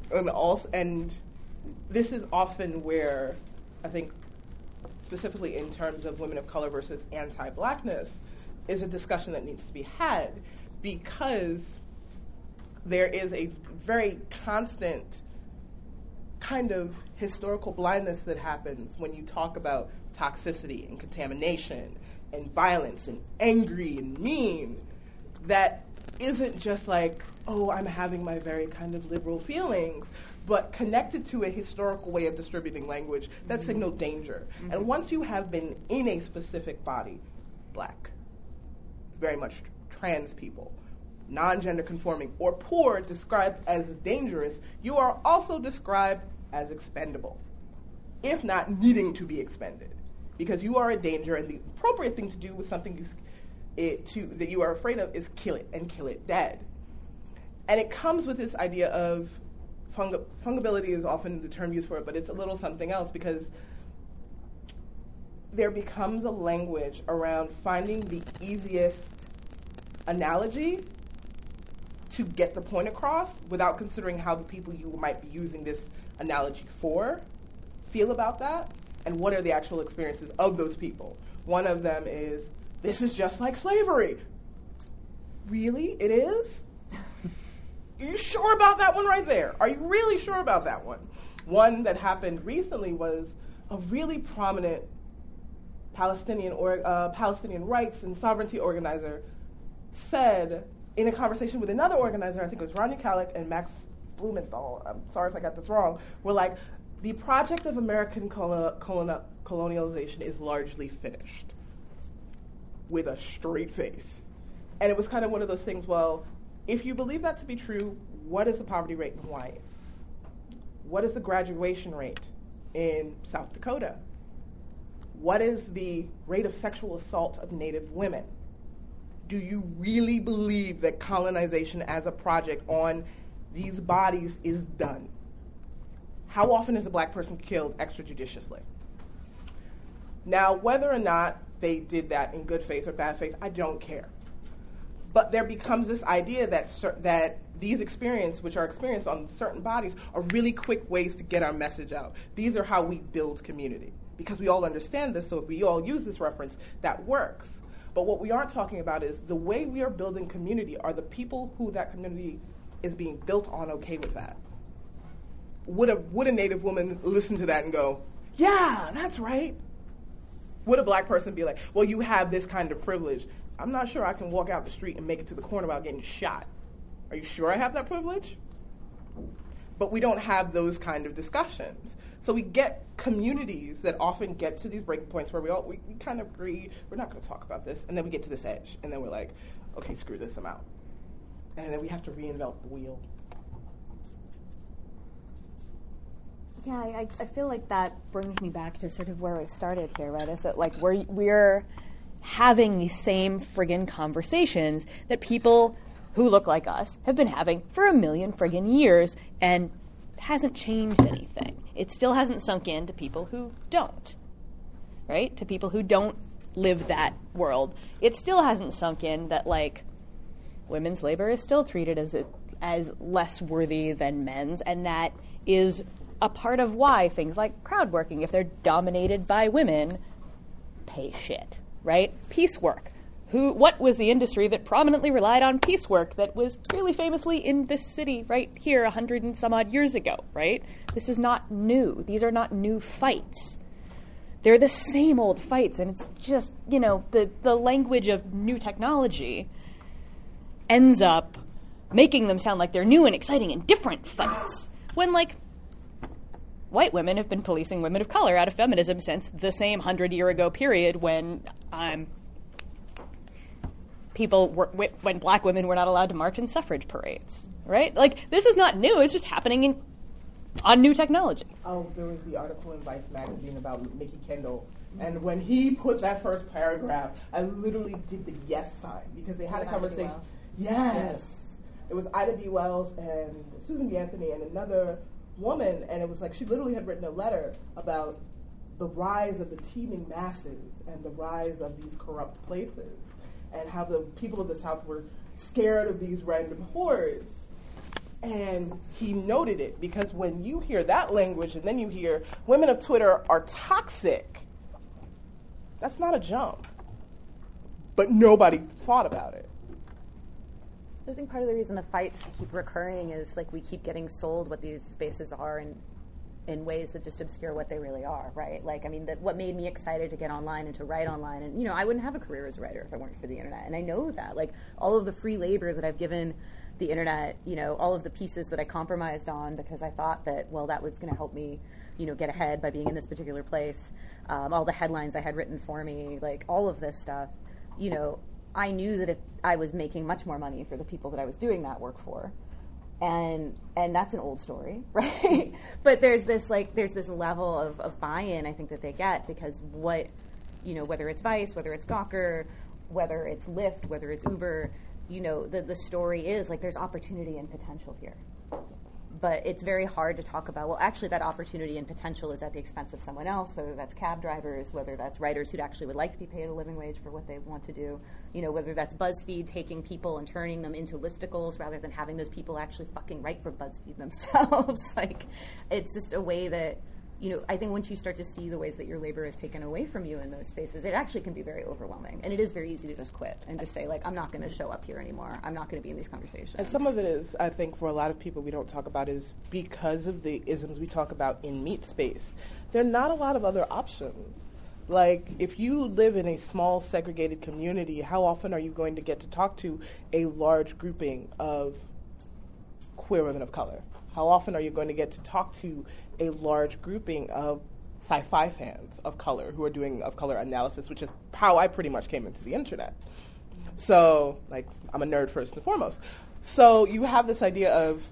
And this is often where, I think, specifically in terms of women of color versus anti-blackness, is a discussion that needs to be had, because there is a very constant kind of historical blindness that happens when you talk about toxicity and contamination and violence and angry and mean, that isn't just like, oh, I'm having my very kind of liberal feelings, but connected to a historical way of distributing language that signal danger. Mm-hmm. And once you have been in a specific body, black, very much trans people, non-gender conforming, or poor, described as dangerous, you are also described as expendable, if not needing to be expended, because you are a danger, and the appropriate thing to do with something that you are afraid of is kill it, and kill it dead. And it comes with this idea of fungibility is often the term used for it, but it's a little something else, because there becomes a language around finding the easiest analogy to get the point across without considering how the people you might be using this analogy for feel about that, and what are the actual experiences of those people. One of them is, this is just like slavery. Really? It is? Are you sure about that one right there? Are you really sure about that one? One that happened recently was a really prominent Palestinian rights and sovereignty organizer said in a conversation with another organizer, I think it was Rania Khalek and Max Blumenthal, I'm sorry if I got this wrong, were like, the project of American colonialization is largely finished, with a straight face. And it was kind of one of those things, well, if you believe that to be true, what is the poverty rate in Hawaii? What is the graduation rate in South Dakota? What is the rate of sexual assault of Native women? Do you really believe that colonization as a project on these bodies is done? How often is a black person killed extrajudiciously? Now, whether or not they did that in good faith or bad faith, I don't care. But there becomes this idea that these experiences, which are experienced on certain bodies, are really quick ways to get our message out. These are how we build community. Because we all understand this, so if we all use this reference, that works. But what we aren't talking about is the way we are building community. Are the people who that community is being built on okay with that? Would a Native woman listen to that and go, yeah, that's right? Would a black person be like, well, you have this kind of privilege. I'm not sure I can walk out the street and make it to the corner without getting shot. Are you sure I have that privilege? But we don't have those kind of discussions. So we get communities that often get to these breaking points where we kind of agree, we're not going to talk about this, and then we get to this edge, and then we're like, okay, screw this, I'm out. And then we have to reinvent the wheel. Yeah, I feel like that brings me back to sort of where I started here, right? Is that like we're having the same friggin' conversations that people who look like us have been having for a million friggin' years, and hasn't changed anything. It still hasn't sunk in to people who don't, right? To people who don't live that world. It still hasn't sunk in that, like, women's labor is still treated as less worthy than men's, and that is a part of why things like crowd working, if they're dominated by women, pay shit, right? Piecework, what was the industry that prominently relied on piecework that was really famously in this city right here 100 and some odd years ago, right? This is not new. These are not new fights. They're the same old fights, and it's just, the language of new technology ends up making them sound like they're new and exciting and different fights, when, white women have been policing women of color out of feminism since the same 100-year-ago period when when black women were not allowed to march in suffrage parades, right? This is not new. It's just happening on new technology. Oh, there was the article in Vice magazine about Mickey Kendall, and when he put that first paragraph, I literally did the yes sign because they had a conversation. Yes. It was Ida B. Wells and Susan B. Anthony and another woman, and it was she literally had written a letter about the rise of the teeming masses and the rise of these corrupt places, and how the people of the South were scared of these random hordes. And he noted it because when you hear that language and then you hear women of Twitter are toxic, that's not a jump. But nobody thought about it. I think part of the reason the fights keep recurring is we keep getting sold what these spaces are in ways that just obscure what they really are, right? What made me excited to get online and to write online, and I wouldn't have a career as a writer if I weren't for the internet, and I know that. All of the free labor that I've given the internet, all of the pieces that I compromised on because I thought that, that was going to help me, get ahead by being in this particular place, all the headlines I had written for me, all of this stuff, I knew that I was making much more money for the people that I was doing that work for. And that's an old story, right? But there's this level of buy-in I think that they get because whether it's Vice, whether it's Gawker, whether it's Lyft, whether it's Uber, the story is there's opportunity and potential here. But it's very hard to talk about, actually that opportunity and potential is at the expense of someone else, whether that's cab drivers, whether that's writers who actually would like to be paid a living wage for what they want to do, whether that's BuzzFeed taking people and turning them into listicles rather than having those people actually fucking write for BuzzFeed themselves. It's just a way that, I think once you start to see the ways that your labor is taken away from you in those spaces, it actually can be very overwhelming. And it is very easy to just quit and just say, I'm not going to show up here anymore. I'm not going to be in these conversations. And some of it is, I think, for a lot of people we don't talk about is because of the isms we talk about in meat space. There are not a lot of other options. If you live in a small segregated community, how often are you going to get to talk to a large grouping of queer women of color? How often are you going to get to talk to a large grouping of sci-fi fans of color who are doing of color analysis, which is how I pretty much came into the internet. So, I'm a nerd first and foremost. So you have this idea of,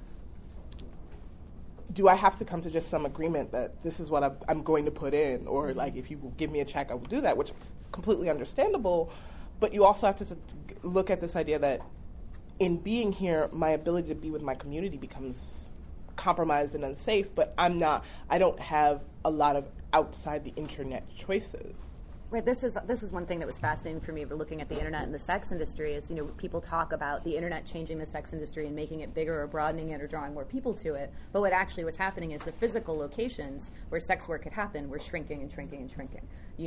do I have to come to just some agreement that this is what I'm going to put in, or if you will give me a check, I will do that, which is completely understandable. But you also have to look at this idea that in being here, my ability to be with my community becomes compromised and unsafe, but I don't have a lot of outside the internet choices. Right. This is one thing that was fascinating for me for looking at the internet and the sex industry is, people talk about the internet changing the sex industry and making it bigger or broadening it or drawing more people to it. But what actually was happening is the physical locations where sex work had happened were shrinking and shrinking and shrinking.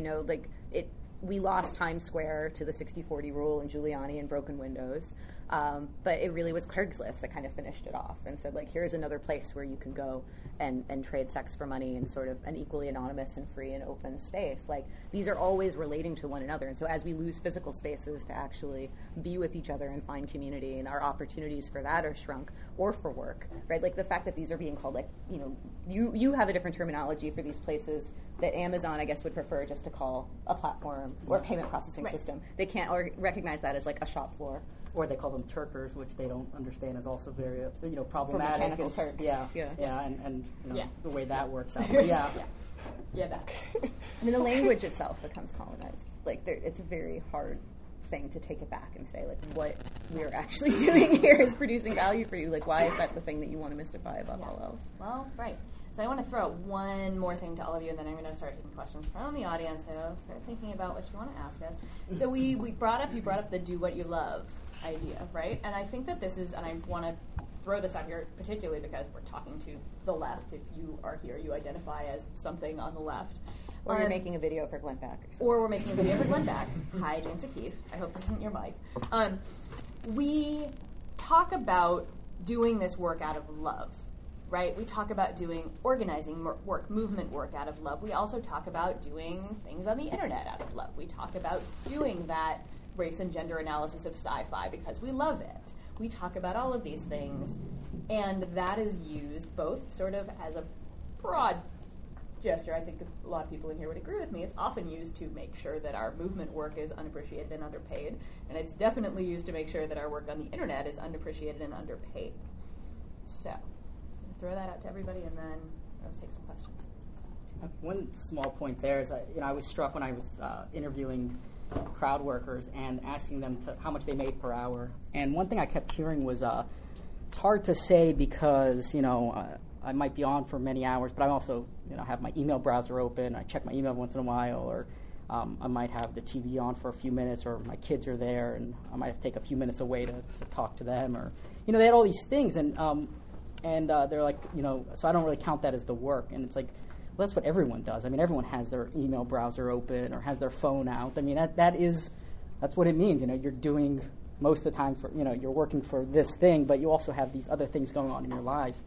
We lost Times Square to the 60-40 rule and Giuliani and broken windows. But it really was Craigslist that kind of finished it off and said, here's another place where you can go and trade sex for money in sort of an equally anonymous and free and open space. These are always relating to one another. And so as we lose physical spaces to actually be with each other and find community, and our opportunities for that are shrunk, or for work, right? The fact that these are being called, you have a different terminology for these places that Amazon, I guess, would prefer just to call a platform or a payment processing system. They can't recognize that as a shop floor. Or they call them Turkers, which they don't understand is also very, problematic. For mechanical Turk. Yeah, and the way that works out. But yeah. The language itself becomes colonized. It's a very hard thing to take it back and say, what we're actually doing here is producing value for you. Why is that the thing that you want to mystify above all else? Well, right. So I want to throw out one more thing to all of you, and then I'm going to start taking questions from the audience. So start thinking about what you want to ask us. So you brought up the do what you love idea, right? And I think that this is, and I want to throw this out here, particularly because we're talking to the left. If you are here, you identify as something on the left. Or you're making a video for Glenn Beck. Or we're making a video for Glenn Beck. Hi, James O'Keefe. I hope this isn't your mic. We talk about doing this work out of love, right? We talk about doing organizing work, movement work out of love. We also talk about doing things on the internet out of love. We talk about doing that race and gender analysis of sci-fi because we love it. We talk about all of these things, and that is used both sort of as a broad gesture. I think a lot of people in here would agree with me. It's often used to make sure that our movement work is unappreciated and underpaid, and it's definitely used to make sure that our work on the internet is unappreciated and underpaid. So, throw that out to everybody, and then let's take some questions. One small point there is, I was struck when I was interviewing crowd workers and asking them how much they made per hour. And one thing I kept hearing was, it's hard to say because, I might be on for many hours, but I also, have my email browser open. I check my email once in a while, or I might have the TV on for a few minutes, or my kids are there, and I might have to take a few minutes away to talk to them, or they had all these things, and they're like, so I don't really count that as the work, and it's like, well, that's what everyone does. I mean, everyone has their email browser open or has their phone out. I mean, that's what it means. You're doing most of the time for, you're working for this thing, but you also have these other things going on in your life.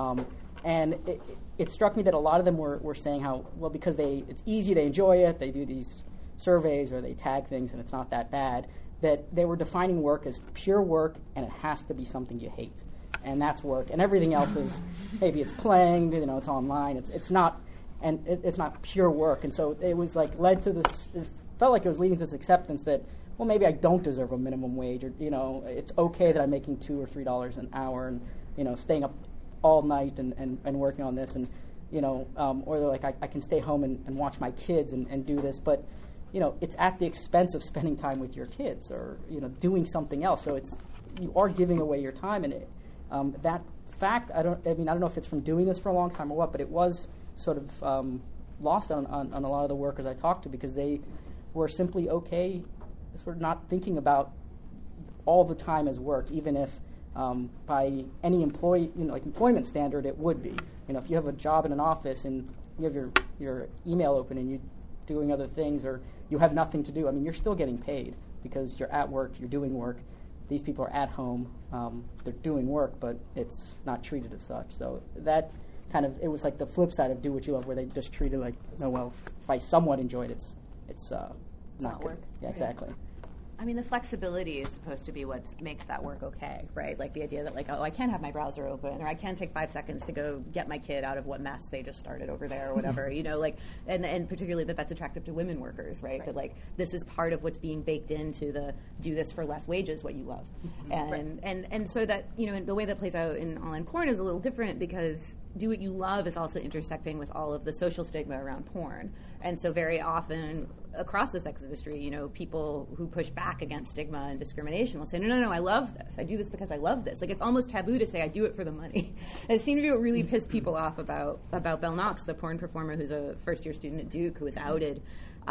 And it struck me that a lot of them were saying how, well, because it's easy, they enjoy it, they do these surveys or they tag things and it's not that bad, that they were defining work as pure work and it has to be something you hate. And that's work. And everything else is, maybe it's playing, it's online, it's not, and it's not pure work. And so it was like led to this, it felt like it was leading to this acceptance that, well, maybe I don't deserve a minimum wage, or, it's okay that I'm making $2 or $3 an hour and, staying up all night and working on this, and or they're like, I can stay home and watch my kids and do this, but it's at the expense of spending time with your kids or doing something else. So you are giving away your time, and that fact, I don't know if it's from doing this for a long time or what, but it was sort of lost on a lot of the workers I talked to, because they were simply okay, sort of not thinking about all the time as work, even if by any employment standard, it would be. If you have a job in an office and you have your email open and you're doing other things, or you have nothing to do, you're still getting paid because you're at work, you're doing work. These people are at home, they're doing work, but it's not treated as such. So that it was like the flip side of do what you love, where they just treat it like, no, well, if I somewhat enjoyed it, it's not work. Yeah, exactly. The flexibility is supposed to be what makes that work okay, right? Like the idea that, like, I can have my browser open, or I can take 5 seconds to go get my kid out of what mess they just started over there or whatever, and particularly that's attractive to women workers, right? That, like, this is part of what's being baked into the do this for less wages, what you love. And so that, the way that plays out in online porn is a little different, because do what you love is also intersecting with all of the social stigma around porn. And so very often across the sex industry, people who push back against stigma and discrimination will say, no, I love this. I do this because I love this. Like, it's almost taboo to say I do it for the money. And it seemed to be what really pissed people off about Belle Knox, the porn performer who's a first-year student at Duke, who was outed,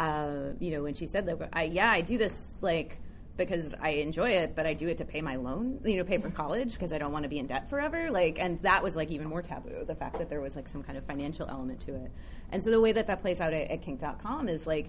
when she said that, I do this, like, because I enjoy it, but I do it to pay my loan, pay for college, because I don't want to be in debt forever. Like, and that was, like, even more taboo, the fact that there was, like, some kind of financial element to it. And so the way that plays out at kink.com is, like,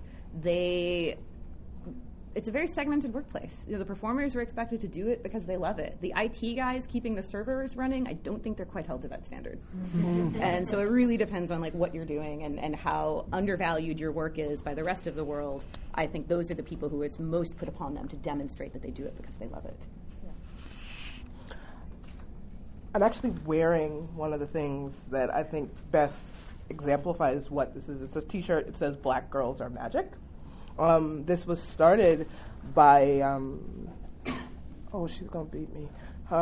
it's a very segmented workplace. The performers are expected to do it because they love it. The IT guys keeping the servers running, I don't think they're quite held to that standard. And so it really depends on, like, what you're doing and how undervalued your work is by the rest of the world. I think those are the people who it's most put upon them to demonstrate that they do it because they love it. Yeah. I'm actually wearing one of the things that I think best exemplifies what this is. It's a T-shirt. It says "Black Girls Are Magic." This was started by, she's going to beat me.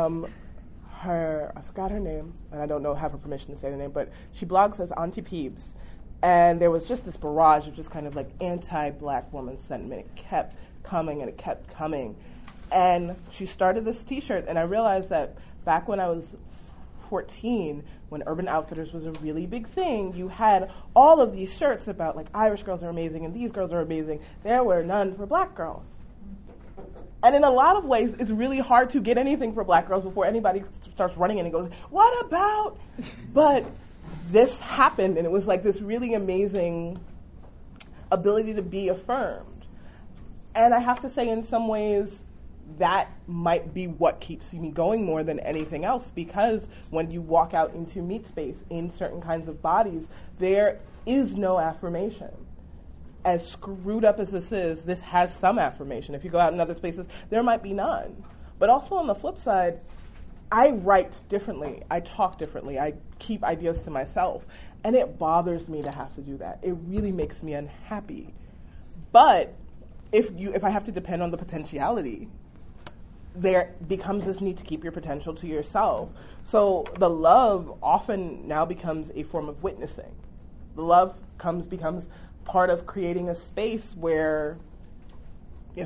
I forgot her name, and I don't have her permission to say the name, but she blogs as Auntie Peebs. And there was just this barrage of just kind of like anti-black woman sentiment. It kept coming and it kept coming. And she started this T-shirt, and I realized that back when I was 14, when Urban Outfitters was a really big thing, you had all of these shirts about, like, Irish girls are amazing and these girls are amazing. There were none for black girls. And in a lot of ways, it's really hard to get anything for black girls before anybody starts running in and goes, what about? But this happened, and it was like this really amazing ability to be affirmed. And I have to say, in some ways, that might be what keeps me going more than anything else, because when you walk out into meat space in certain kinds of bodies, there is no affirmation. As screwed up as this has some affirmation. If you go out in other spaces, there might be none. But also on the flip side, I write differently. I talk differently. I keep ideas to myself. And it bothers me to have to do that. It really makes me unhappy. But if I have to depend on the potentiality, there becomes this need to keep your potential to yourself. So the love often now becomes a form of witnessing. The love becomes part of creating a space where if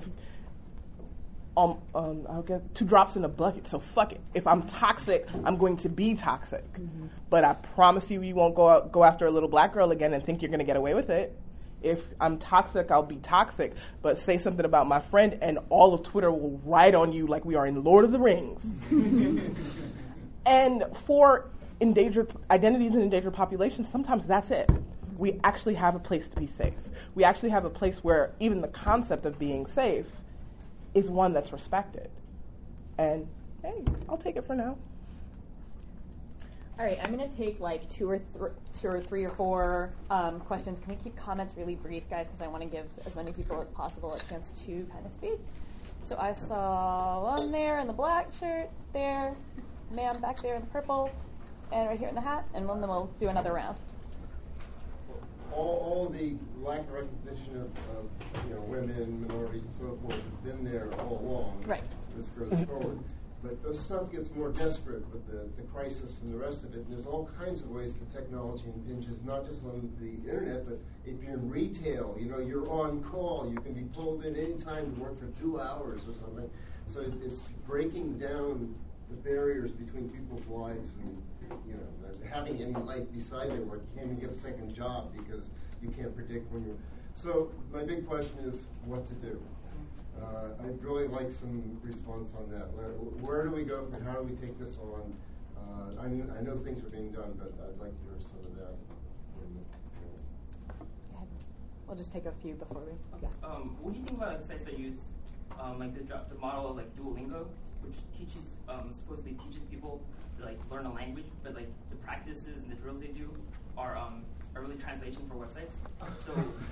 I'll get 2 drops in a bucket, so fuck it. If I'm toxic, I'm going to be toxic. Mm-hmm. But I promise you won't go after a little black girl again and think you're going to get away with it. If I'm toxic, I'll be toxic, but say something about my friend and all of Twitter will ride on you like we are in Lord of the Rings. And for identities in endangered populations, sometimes that's it. We actually have a place to be safe. We actually have a place where even the concept of being safe is one that's respected. And hey, I'll take it for now. All right, I'm going to take like two or three or four questions. Can we keep comments really brief, guys? Because I want to give as many people as possible a chance to kind of speak. So I saw one there in the black shirt, there, ma'am back there in the purple, and right here in the hat, and then we'll do another round. All the lack of recognition of women, minorities, and so forth has been there all along. Right. This goes forward. But the stuff gets more desperate with the crisis and the rest of it. And there's all kinds of ways that technology impinges, not just on the internet, but if you're in retail, you're on call. You can be pulled in any time to work for 2 hours or something. So it's breaking down the barriers between people's lives and having any life beside their work. You can't even get a second job because you can't predict when you're. So my big question is what to do. I'd really like some response on that. Where do we go from? How do we take this on? I know things are being done, but I'd like to hear some of that. We'll just take a few before we. Okay. What do you think about sites that use the model of Duolingo, which teaches supposedly teaches people to learn a language, but the practices and the drills they do are really translations for websites. So,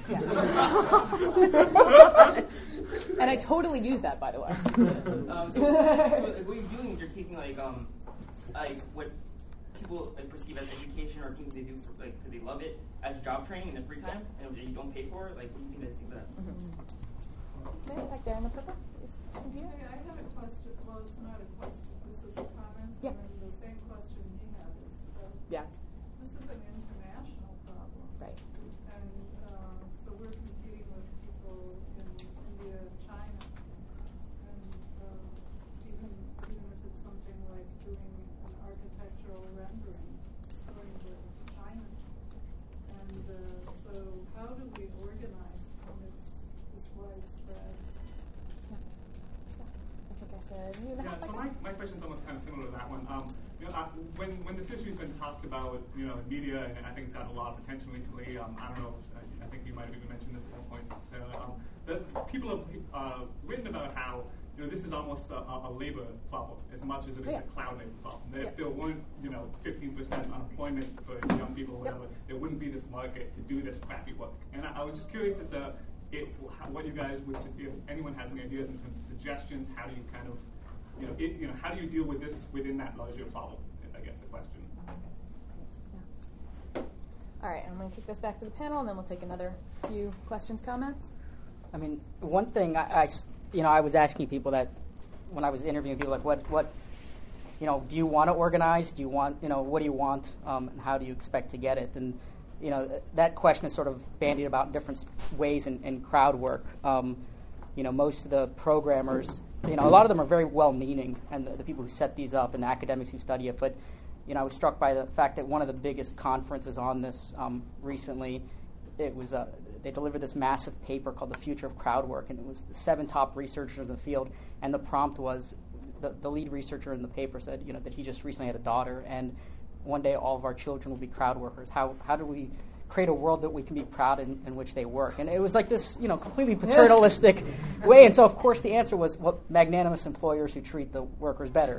and I totally use that, by the way. So what you're doing is you're taking what people perceive as education or things they do because they love it as job training in their free time, and you don't pay for it. What do you think they think of that? Mm-hmm. Right back there in the purple. I have a question. Well, it's not a question. This is a comment. Yeah. And the same question he had is. Yeah. This is an international problem. Right. And so we're competing with people in India and China. And even if it's something like doing an architectural rendering, it's going to China. And so how do we organize when it's this widespread? So my question's almost kind of similar to that one. When this issue's been talked about, in media, and I think it's had a lot of attention recently. I don't know. I think you might have even mentioned this at one point, Sarah. People have written about how this is almost a labor problem as much as it is a cloud labor problem. That if there weren't 15% unemployment for young people, or whatever, there wouldn't be this market to do this crappy work. And I was just curious as to what you guys would, if anyone has any ideas in terms of suggestions, how do you kind of, how do you deal with this within that larger problem? Is I guess the question. All right, I'm going to take this back to the panel, and then we'll take another few questions, comments. I mean, one thing I was asking people that when I was interviewing people, what do you want to organize? Do you want, what do you want? And how do you expect to get it? And that question is sort of bandied about in different ways in crowd work. Most of the programmers, a lot of them are very well-meaning, and the people who set these up and the academics who study it. But, I was struck by the fact that one of the biggest conferences on this recently, it was they delivered this massive paper called The Future of Crowd Work, and it was the 7 top researchers in the field, and the prompt was, the lead researcher in the paper said, that he just recently had a daughter, and one day all of our children will be crowd workers. How do we create a world that we can be proud in which they work? And it was like this, completely paternalistic way. And so, of course, the answer was, well, magnanimous employers who treat the workers better.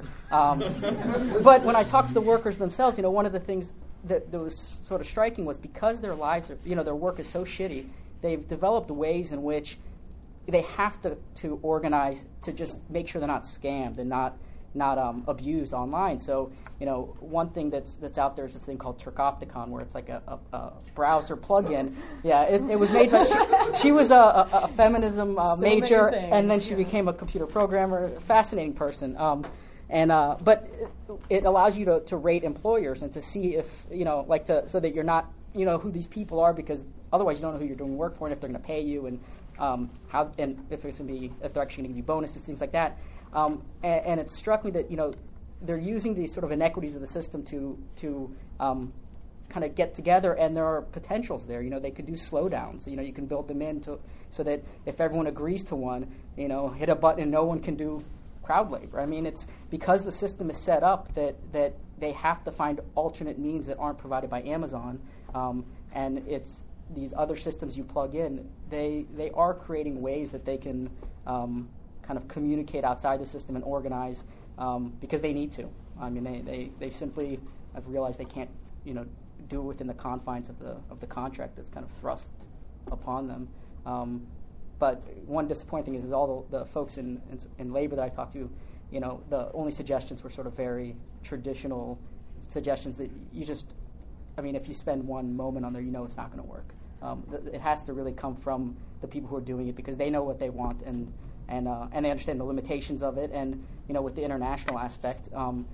But when I talked to the workers themselves, one of the things that was sort of striking was because their lives are, their work is so shitty, they've developed ways in which they have to organize to just make sure they're not scammed and not abused online. So, one thing that's out there is this thing called Turkopticon, where it's like a browser plugin. Yeah, it was made by, she was a feminism major, and then she became a computer programmer, fascinating person. But it allows you to rate employers and to see if, so that you're not, who these people are, because otherwise you don't know who you're doing work for and if they're going to pay you and how, and if they're actually going to give you bonuses, things like that. And it struck me that, they're using these sort of inequities of the system to kind of get together, and there are potentials there. They could do slowdowns. You can build them in so that if everyone agrees to one, hit a button and no one can do crowd labor. I mean, it's because the system is set up that they have to find alternate means that aren't provided by Amazon, and it's these other systems you plug in. They are creating ways that they can kind of communicate outside the system and organize because they need to. I mean, they simply have realized they can't, do it within the confines of the contract that's kind of thrust upon them. But one disappointing thing is all the folks in labor that I talked to, the only suggestions were sort of very traditional suggestions that you just, if you spend one moment on there, it's not going to work. It has to really come from the people who are doing it, because they know what they want and they understand the limitations of it. And with the international aspect,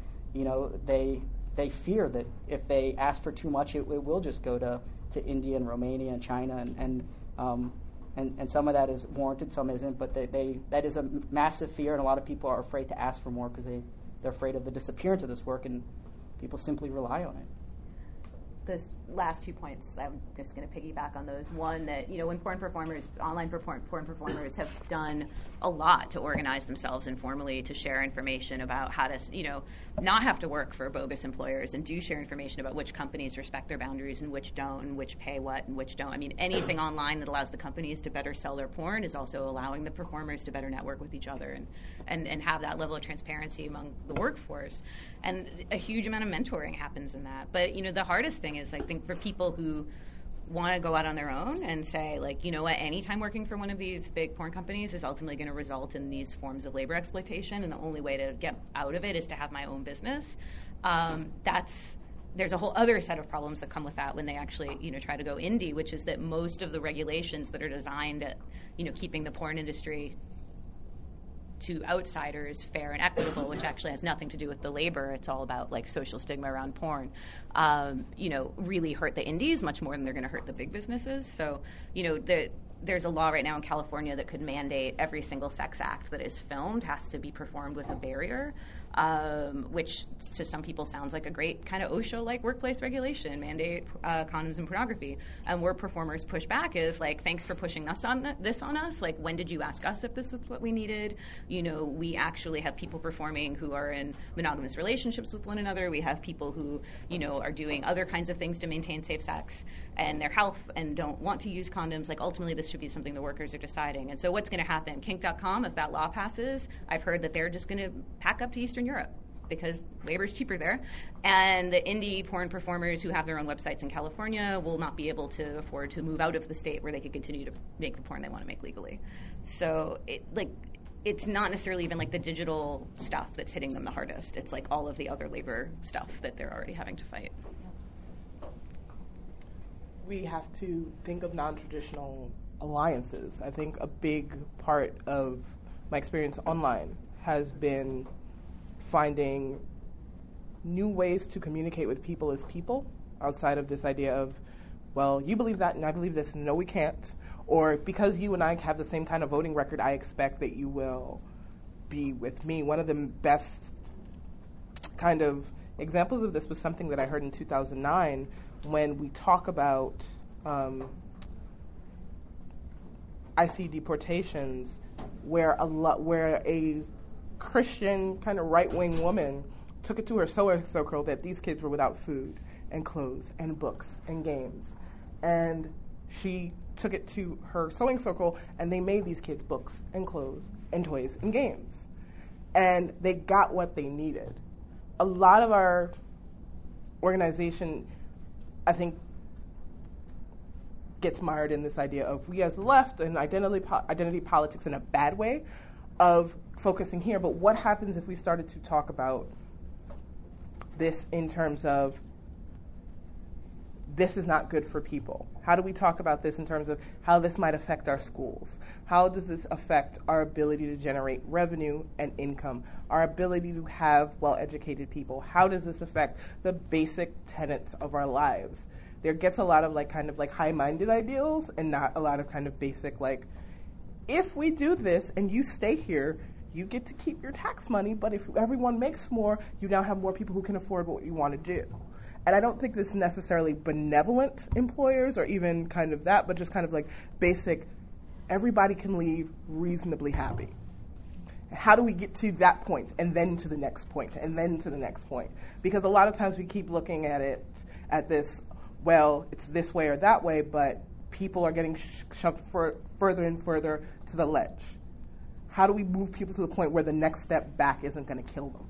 they fear that if they ask for too much, it will just go to India and Romania and China, and some of that is warranted, some isn't. But that is a massive fear, and a lot of people are afraid to ask for more because they're afraid of the disappearance of this work, and people simply rely on it. Those last 2 points, I'm just going to piggyback on those. One, that when online porn performers have done a lot to organize themselves informally to share information about how to, not have to work for bogus employers, and do share information about which companies respect their boundaries and which don't, and which pay what and which don't. Anything online that allows the companies to better sell their porn is also allowing the performers to better network with each other and have that level of transparency among the workforce. And a huge amount of mentoring happens in that. But, the hardest thing is, I think, for people who want to go out on their own and say, any time working for one of these big porn companies is ultimately going to result in these forms of labor exploitation, and the only way to get out of it is to have my own business. There's a whole other set of problems that come with that when they actually, try to go indie, which is that most of the regulations that are designed at, keeping the porn industry to outsiders fair and equitable, which actually has nothing to do with the labor. It's all about social stigma around porn, really hurt the indies much more than they're going to hurt the big businesses. So, there's a law right now in California that could mandate every single sex act that is filmed has to be performed with a barrier, which to some people sounds like a great kind of OSHA-like workplace regulation, mandate condoms and pornography. And where performers push back is thanks for pushing this on us. When did you ask us if this is what we needed? We actually have people performing who are in monogamous relationships with one another. We have people who, are doing other kinds of things to maintain safe sex and their health and don't want to use condoms. Ultimately, this should be something the workers are deciding. And so what's going to happen? Kink.com, if that law passes, I've heard that they're just going to pack up to Eastern Europe because labor is cheaper there. And the indie porn performers who have their own websites in California will not be able to afford to move out of the state where they could continue to make the porn they want to make legally. So it's not necessarily even the digital stuff that's hitting them the hardest. It's all of the other labor stuff that they're already having to fight. We have to think of non-traditional alliances. I think a big part of my experience online has been finding new ways to communicate with people as people outside of this idea of, well, you believe that and I believe this, no, we can't. Or because you and I have the same kind of voting record, I expect that you will be with me. One of the best kind of examples of this was something that I heard in 2009 when we talk about I see deportations where a Christian kind of right-wing woman took it to her sewing circle that these kids were without food and clothes and books and games. And she took it to her sewing circle and they made these kids books and clothes and toys and games. And they got what they needed. A lot of our organization, I think, gets mired in this idea of we as the left and identity politics in a bad way of focusing here. But what happens if we started to talk about this in terms of this is not good for people? How do we talk about this in terms of how this might affect our schools? How does this affect our ability to generate revenue and income, our ability to have well-educated people? How does this affect the basic tenets of our lives? There gets a lot of high-minded ideals and not a lot of kind of basic, if we do this and you stay here, you get to keep your tax money, but if everyone makes more, you now have more people who can afford what you want to do. And I don't think this is necessarily benevolent employers or even kind of that, but just kind of basic, everybody can leave reasonably happy. How do we get to that point and then to the next point and then to the next point? Because a lot of times we keep looking at this, well, it's this way or that way, but people are getting shoved further and further to the ledge. How do we move people to the point where the next step back isn't going to kill them?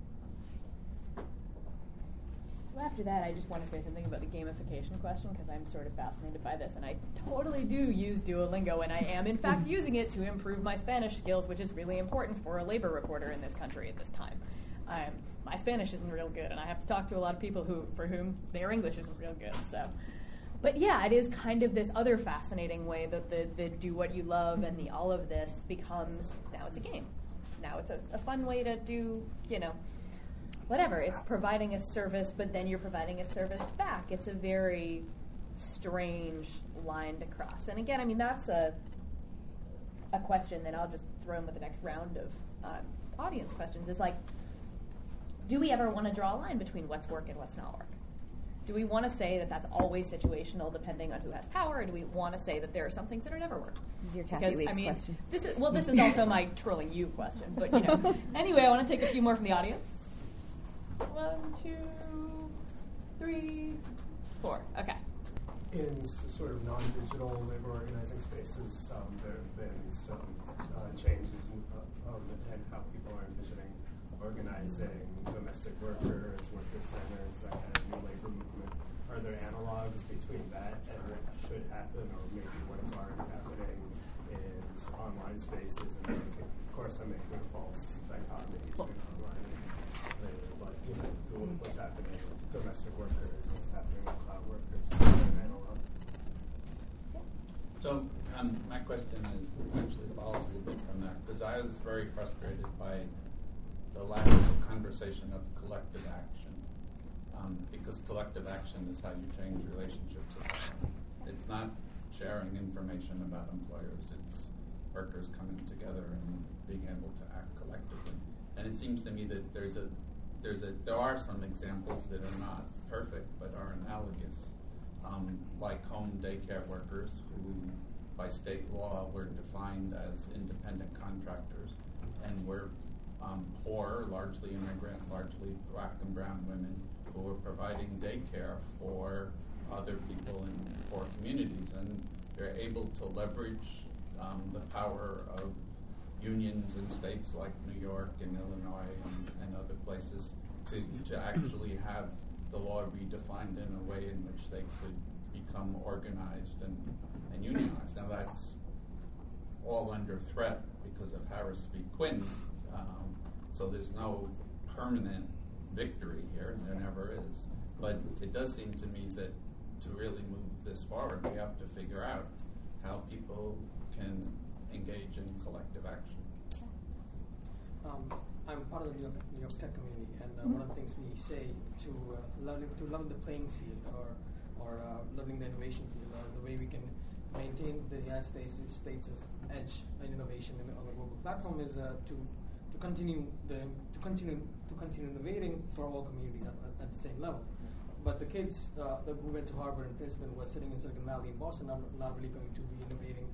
So after that, I just want to say something about the gamification question because I'm sort of fascinated by this, and I totally do use Duolingo, and I am in fact using it to improve my Spanish skills, which is really important for a labor reporter in this country at this time. My Spanish isn't real good, and I have to talk to a lot of people for whom their English isn't real good. So, but yeah, it is kind of this other fascinating way that the do what you love and the all of this becomes, now it's a game. Now it's a fun way to do, whatever. It's providing a service, but then you're providing a service back. It's a very strange line to cross. And again, I mean, that's a question that I'll just throw in with the next round of audience questions. Is do we ever want to draw a line between what's work and what's not work? Do we want to say that that's always situational depending on who has power, or do we want to say that there are some things that are never work? This is your Kathy Weeks question. This is also my trolling you question. But, Anyway, I want to take a few more from the audience. 1, 2, 3, 4. Okay. In sort of non-digital labor organizing spaces, there have been some changes in how people are envisioning organizing domestic workers, worker centers, that kind of new labor movement. Are there analogs between that and what should happen, or maybe what is already happening in online spaces? And of course, I'm making a false dichotomy between online and labor, but what's happening with domestic workers and what's happening with cloud workers? Analog. So my question actually follows a little bit from that, because I was very frustrated by the lack of conversation of collective action, because collective action is how you change relationships. It's not sharing information about employers, it's workers coming together and being able to act collectively. And it seems to me that there are some examples that are not perfect but are analogous, like home daycare workers who by state law were defined as independent contractors and were poor, largely immigrant, largely black and brown women who were providing daycare for other people in poor communities. And they're able to leverage the power of unions in states like New York and Illinois and other places to actually have the law redefined in a way in which they could become organized and unionized. Now that's all under threat because of Harris v. Quinn. So there's no permanent victory here, and there never is. But it does seem to me that to really move this forward, we have to figure out how people can engage in collective action. I'm part of the New York Tech community, and one of the things we say to level the playing field or leveling the innovation field, the way we can maintain the United States' edge in innovation on the global platform is to continue innovating for all communities at the same level. But the kids that who went to Harvard and Princeton were sitting in Silicon Valley in Boston are not really going to be innovating,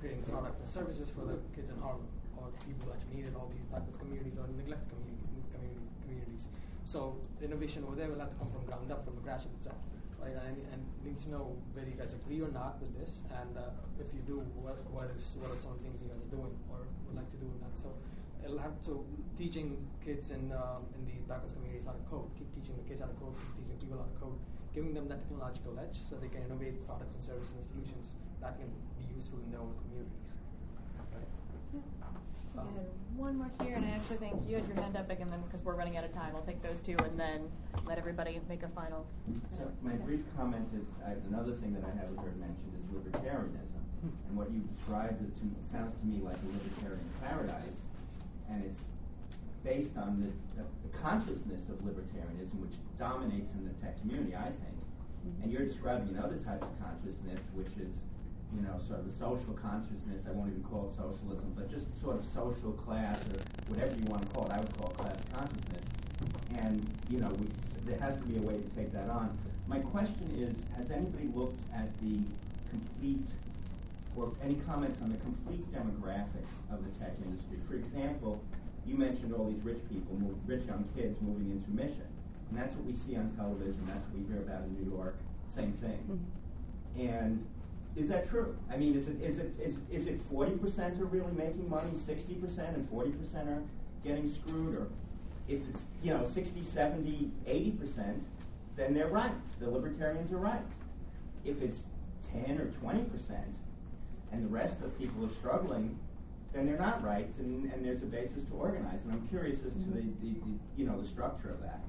creating products and services for the kids in Harlem or people that need it, all these backward communities or neglected communities. So the innovation over there will have to come from ground up, from the grassroots itself. Right? And need to know whether you guys agree or not with this, and if you do, what are some things you guys are doing or would like to do in that. So it'll have to teaching kids in these backwards communities how to code, keep teaching the kids how to code, keep teaching people how to code, giving them that technological edge so they can innovate products and services and solutions that can be useful in their own communities. Right? One more here, and I actually think you had your hand up, and then because we're running out of time, I'll take those two and then let everybody make a final. So my brief comment is another thing that I haven't heard mentioned is libertarianism, and what you described sounds to me like a libertarian paradise, and it's based on the consciousness of libertarianism, which dominates in the tech community, I think. And you're describing another type of consciousness, which is, sort of a social consciousness. I won't even call it socialism, but just sort of social class or whatever you want to call it. I would call it class consciousness. And, there has to be a way to take that on. My question is, has anybody looked at the complete, or any comments on the complete demographics of the tech industry? For example, you mentioned all these rich people, rich young kids moving into Mission. And that's what we see on television. That's what we hear about in New York. Same thing. Mm-hmm. And is that true? I mean, is it 40% are really making money, 60%, and 40% are getting screwed? Or if it's 60, 70, 80%, then they're right. The libertarians are right. If it's 10 or 20%, and the rest of people are struggling, then they're not right, and there's a basis to organize. And I'm curious as to the structure of that.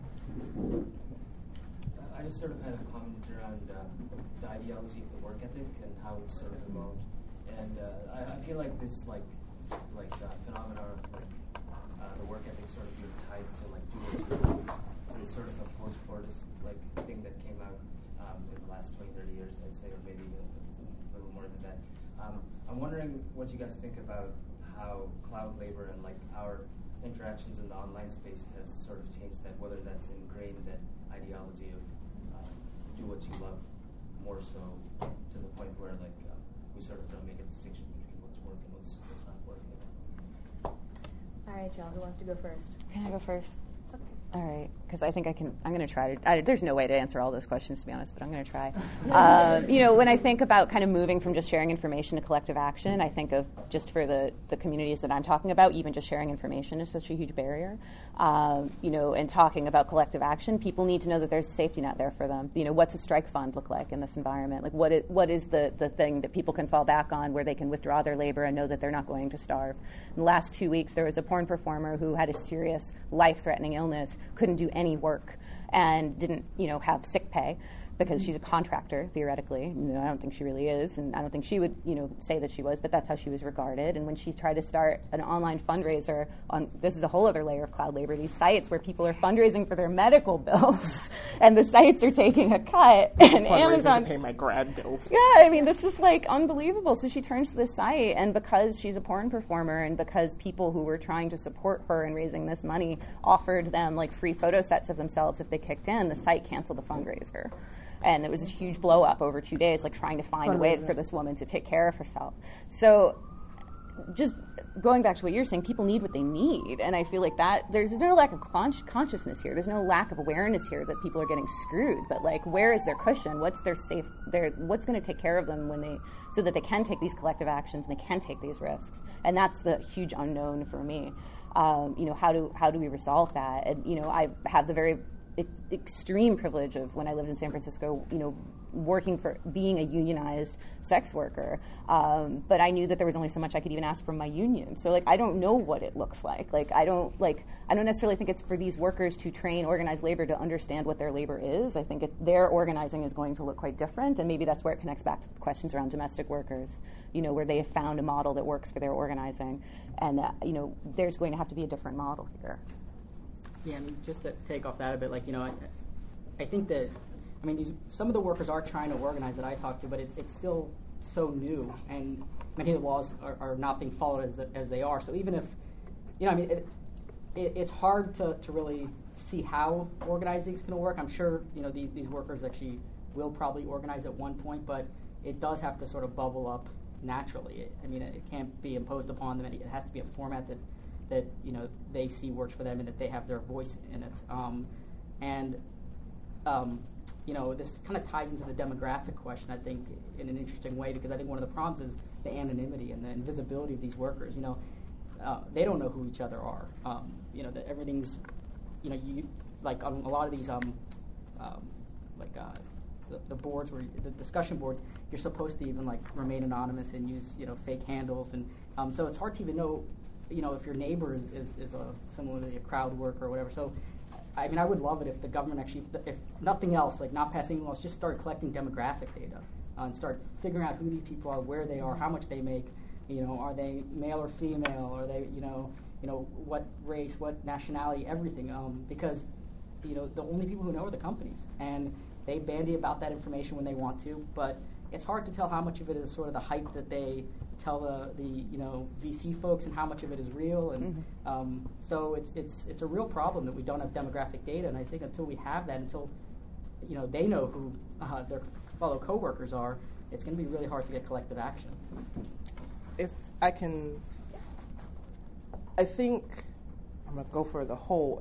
I just sort of had a comment around the ideology of the work ethic and how it's sort of evolved. And I feel like this phenomena of the work ethic sort of being tied to do what you do is sort of a post-Fordist thing that came out in the last 20, 30 years, I'd say, or maybe a little more than that. I'm wondering what you guys think about how cloud labor and our interactions in the online space has sort of changed that, whether that's ingrained that ideology of do what you love more so to the point where we sort of don't make a distinction between what's working and what's not working. All right, y'all, who wants to go first? Can I go first? Okay. All right, because I think I'm going to try to, there's no way to answer all those questions, to be honest, but I'm going to try. When I think about kind of moving from just sharing information to collective action, I think of just for the communities that I'm talking about, even just sharing information is such a huge barrier. And talking about collective action, people need to know that there's a safety net there for them. What's a strike fund look like in this environment? What is the thing that people can fall back on where they can withdraw their labor and know that they're not going to starve? In the last 2 weeks, there was a porn performer who had a serious life-threatening illness, couldn't do any work, and didn't, have sick pay because she's a contractor, theoretically. I don't think she really is, and I don't think she would, say that she was, but that's how she was regarded. And when she tried to start an online fundraiser on, this is a whole other layer of cloud labor, these sites where people are fundraising for their medical bills, and the sites are taking a cut, and Amazon... to pay my grad bills. Yeah, this is unbelievable. So she turns to this site, and because she's a porn performer, and because people who were trying to support her in raising this money offered them free photo sets of themselves if they kicked in, the site canceled the fundraiser. And it was this huge blow up over 2 days, trying to find a way for this woman to take care of herself. So just going back to what you're saying, people need what they need. And I feel like that there's no lack of consciousness here. There's no lack of awareness here that people are getting screwed. But where is their cushion? What's their safe? What's going to take care of them so that they can take these collective actions and they can take these risks? And that's the huge unknown for me. How do we resolve that? And I have the very extreme privilege of when I lived in San Francisco, working for being a unionized sex worker. But I knew that there was only so much I could even ask from my union. So I don't know what it looks like. I don't necessarily think it's for these workers to train organized labor to understand what their labor is. I think their organizing is going to look quite different, and maybe that's where it connects back to the questions around domestic workers, where they have found a model that works for their organizing, and there's going to have to be a different model here. Yeah, just to take off that a bit, I think that, some of the workers are trying to organize that I talked to, but it's still so new, and many of the laws are not being followed as they are. So even if, it's hard to really see how organizing is going to work. I'm sure, these workers actually will probably organize at one point, but it does have to sort of bubble up naturally. It can't be imposed upon them. It has to be a format that they see works for them and that they have their voice in it. This kind of ties into the demographic question, I think, in an interesting way, because I think one of the problems is the anonymity and the invisibility of these workers. They don't know who each other are. That everything's, like on a lot of these, the boards, the discussion boards, you're supposed to even remain anonymous and use fake handles, and so it's hard to even know, if your neighbor is similarly a crowd worker or whatever. So, I would love it if the government actually, if nothing else, not passing laws, just start collecting demographic data and start figuring out who these people are, where they are, how much they make. Are they male or female? Are they, what race, what nationality, everything. Because, the only people who know are the companies, and they bandy about that information when they want to. But it's hard to tell how much of it is sort of the hype that they tell the VC folks, and how much of it is real. And so it's a real problem that we don't have demographic data. And I think until we have that, until they know who their fellow coworkers are, it's going to be really hard to get collective action. If I can, I think I'm going to go for the whole,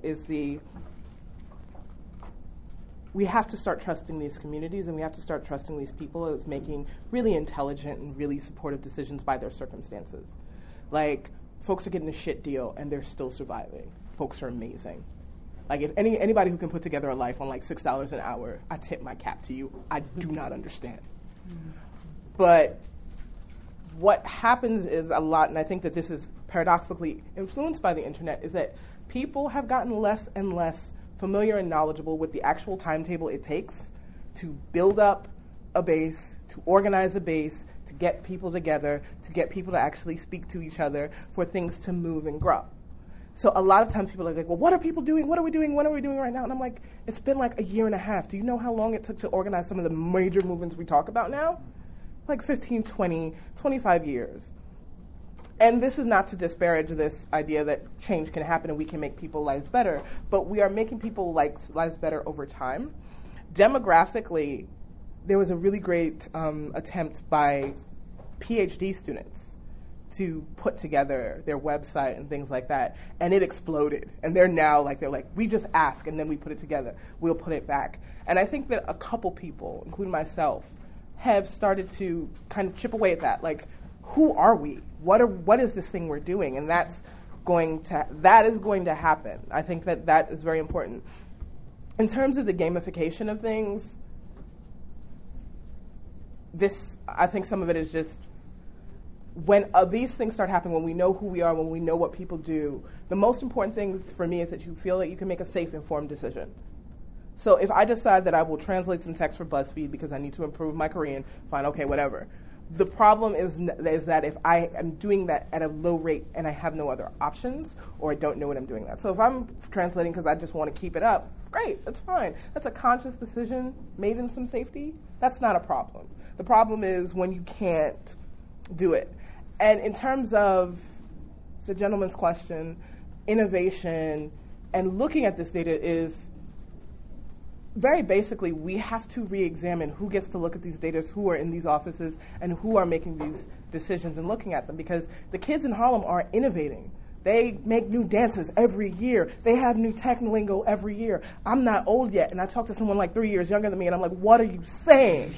we have to start trusting these communities, and we have to start trusting these people as making really intelligent and really supportive decisions by their circumstances. Folks are getting a shit deal, and they're still surviving. Folks are amazing. If anybody who can put together a life on $6 an hour, I tip my cap to you. I do not understand. But what happens is a lot, and I think that this is paradoxically influenced by the internet, is that people have gotten less and less familiar and knowledgeable with the actual timetable it takes to build up a base, to organize a base, to get people together, to get people to actually speak to each other, for things to move and grow. So a lot of times people are like, well, what are people doing? What are we doing? What are we doing right now? And I'm like, it's been a year and a half. Do you know how long it took to organize some of the major movements we talk about now? 15, 20, 25 years. And this is not to disparage this idea that change can happen and we can make people's lives better, but we are making people's lives better over time. Demographically, there was a really great attempt by PhD students to put together their website and things like that, and it exploded. And they're now we just ask and then we put it together. We'll put it back. And I think that a couple people, including myself, have started to kind of chip away at that. Who are we? What is this thing we're doing? And that is going to happen. I think that is very important. In terms of the gamification of things, I think some of it is just when these things start happening, when we know who we are, when we know what people do, the most important thing for me is that you feel that you can make a safe, informed decision. So if I decide that I will translate some text for BuzzFeed because I need to improve my Korean, fine, okay, whatever. The problem is that if I am doing that at a low rate and I have no other options, or I don't know what I'm doing that. So if I'm translating because I just want to keep it up, great, that's fine. That's a conscious decision made in some safety. That's not a problem. The problem is when you can't do it. And in terms of the gentleman's question, innovation and looking at this data is very basically, we have to re-examine who gets to look at these data, who are in these offices, and who are making these decisions and looking at them. Because the kids in Harlem are innovating. They make new dances every year. They have new techno-lingo every year. I'm not old yet, and I talk to someone 3 years younger than me, and I'm like, what are you saying?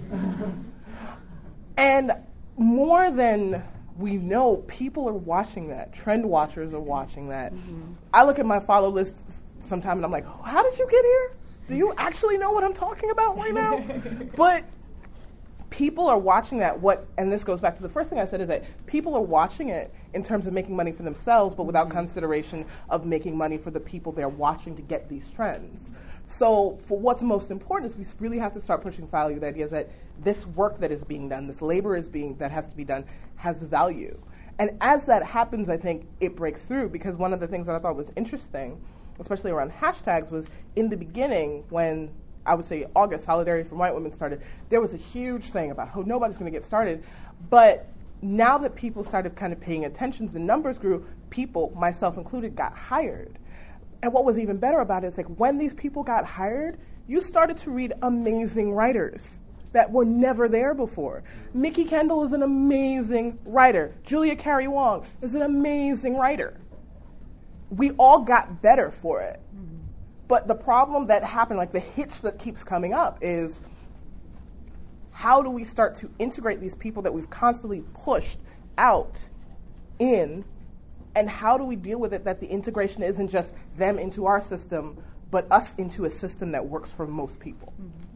And more than we know, people are watching that. Trend watchers are watching that. Mm-hmm. I look at my follow list sometime, and I'm like, how did you get here? Do you actually know what I'm talking about right now? But people are watching that. And this goes back to the first thing I said, is that people are watching it in terms of making money for themselves, but without consideration of making money for the people they're watching to get these trends. So for what's most important is we really have to start pushing value. The idea is that this work that is being done, this labor that has to be done, has value. And as that happens, I think it breaks through, because one of the things that I thought was interesting, especially around hashtags, was in the beginning when, I would say, August, Solidarity for White Women started, there was a huge thing about how nobody's going to get started. But now that people started kind of paying attention, the numbers grew, people, myself included, got hired. And what was even better about it is when these people got hired, you started to read amazing writers. that were never there before. Mickey Kendall is an amazing writer. Julia Carey Wong is an amazing writer. We all got better for it. But the problem that happened, like the hitch that keeps coming up, is how do we start to integrate these people that we've constantly pushed out in, and how do we deal with it that the integration isn't just them into our system, but us into a system that works for most people?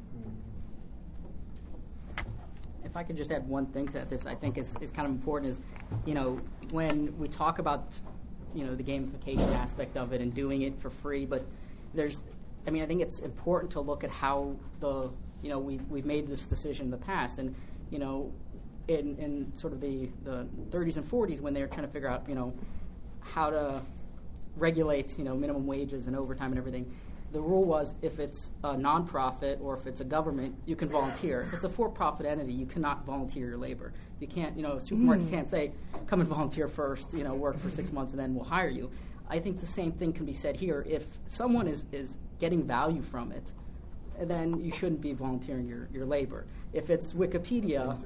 If I could just add one thing to this, I think is kind of important is, when we talk about, the gamification aspect of it and doing it for free, but I think it's important to look at how we've made this decision in the past, and, in sort of the 30s and 40s when they were trying to figure out, how to regulate, minimum wages and overtime and everything. The rule was if it's a nonprofit or if it's a government, you can volunteer. If it's a for-profit entity, you cannot volunteer your labor. You can't, a supermarket can't say, come and volunteer first, work for 6 months and then we'll hire you. I think the same thing can be said here. If someone is getting value from it, then you shouldn't be volunteering your labor. If it's Wikipedia,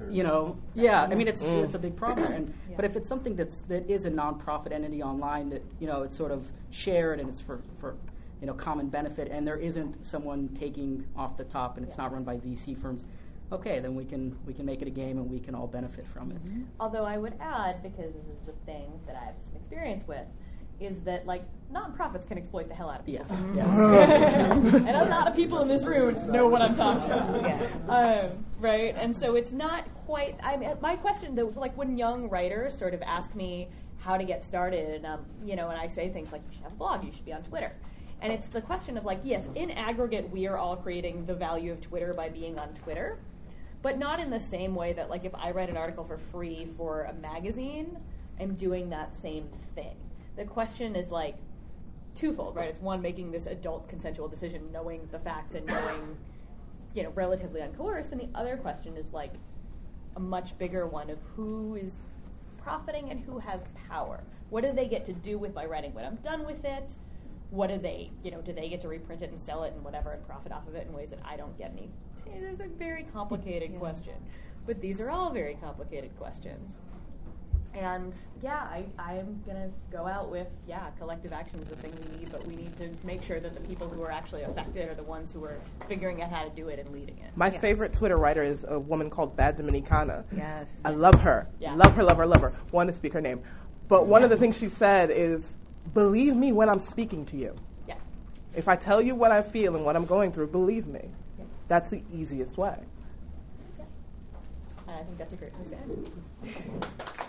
it's a big problem. But if it's something that is a nonprofit entity online that, it's sort of shared and it's for common benefit, and there isn't someone taking off the top, and it's not run by VC firms, okay, then we can make it a game and we can all benefit from it. Although I would add, because this is the thing that I have some experience with, is that nonprofits can exploit the hell out of people. And a lot of people in this room know what I'm talking about. Right? And so it's not quite. My question, though, when young writers sort of ask me how to get started, and I say things like, you should have a blog, you should be on Twitter. And it's the question of yes, in aggregate, we are all creating the value of Twitter by being on Twitter, but not in the same way that if I write an article for free for a magazine, I'm doing that same thing. The question is twofold, right? It's one, making this adult consensual decision, knowing the facts and knowing, relatively uncoerced, and the other question is a much bigger one of who is profiting and who has power. What do they get to do with my writing when I'm done with it? What do they, do they get to reprint it and sell it and whatever and profit off of it in ways that I don't get any? It is a very complicated question. But these are all very complicated questions. And, I'm going to go out with, collective action is the thing we need, but we need to make sure that the people who are actually affected are the ones who are figuring out how to do it and leading it. My favorite Twitter writer is a woman called Bad Dominicana. Yes. I love her. Yeah. Love her. Want to speak her name. But one of the things she said is, believe me when I'm speaking to you. Yeah. If I tell you what I feel and what I'm going through, believe me. Yeah. That's the easiest way. Yeah. And I think that's a great place to end.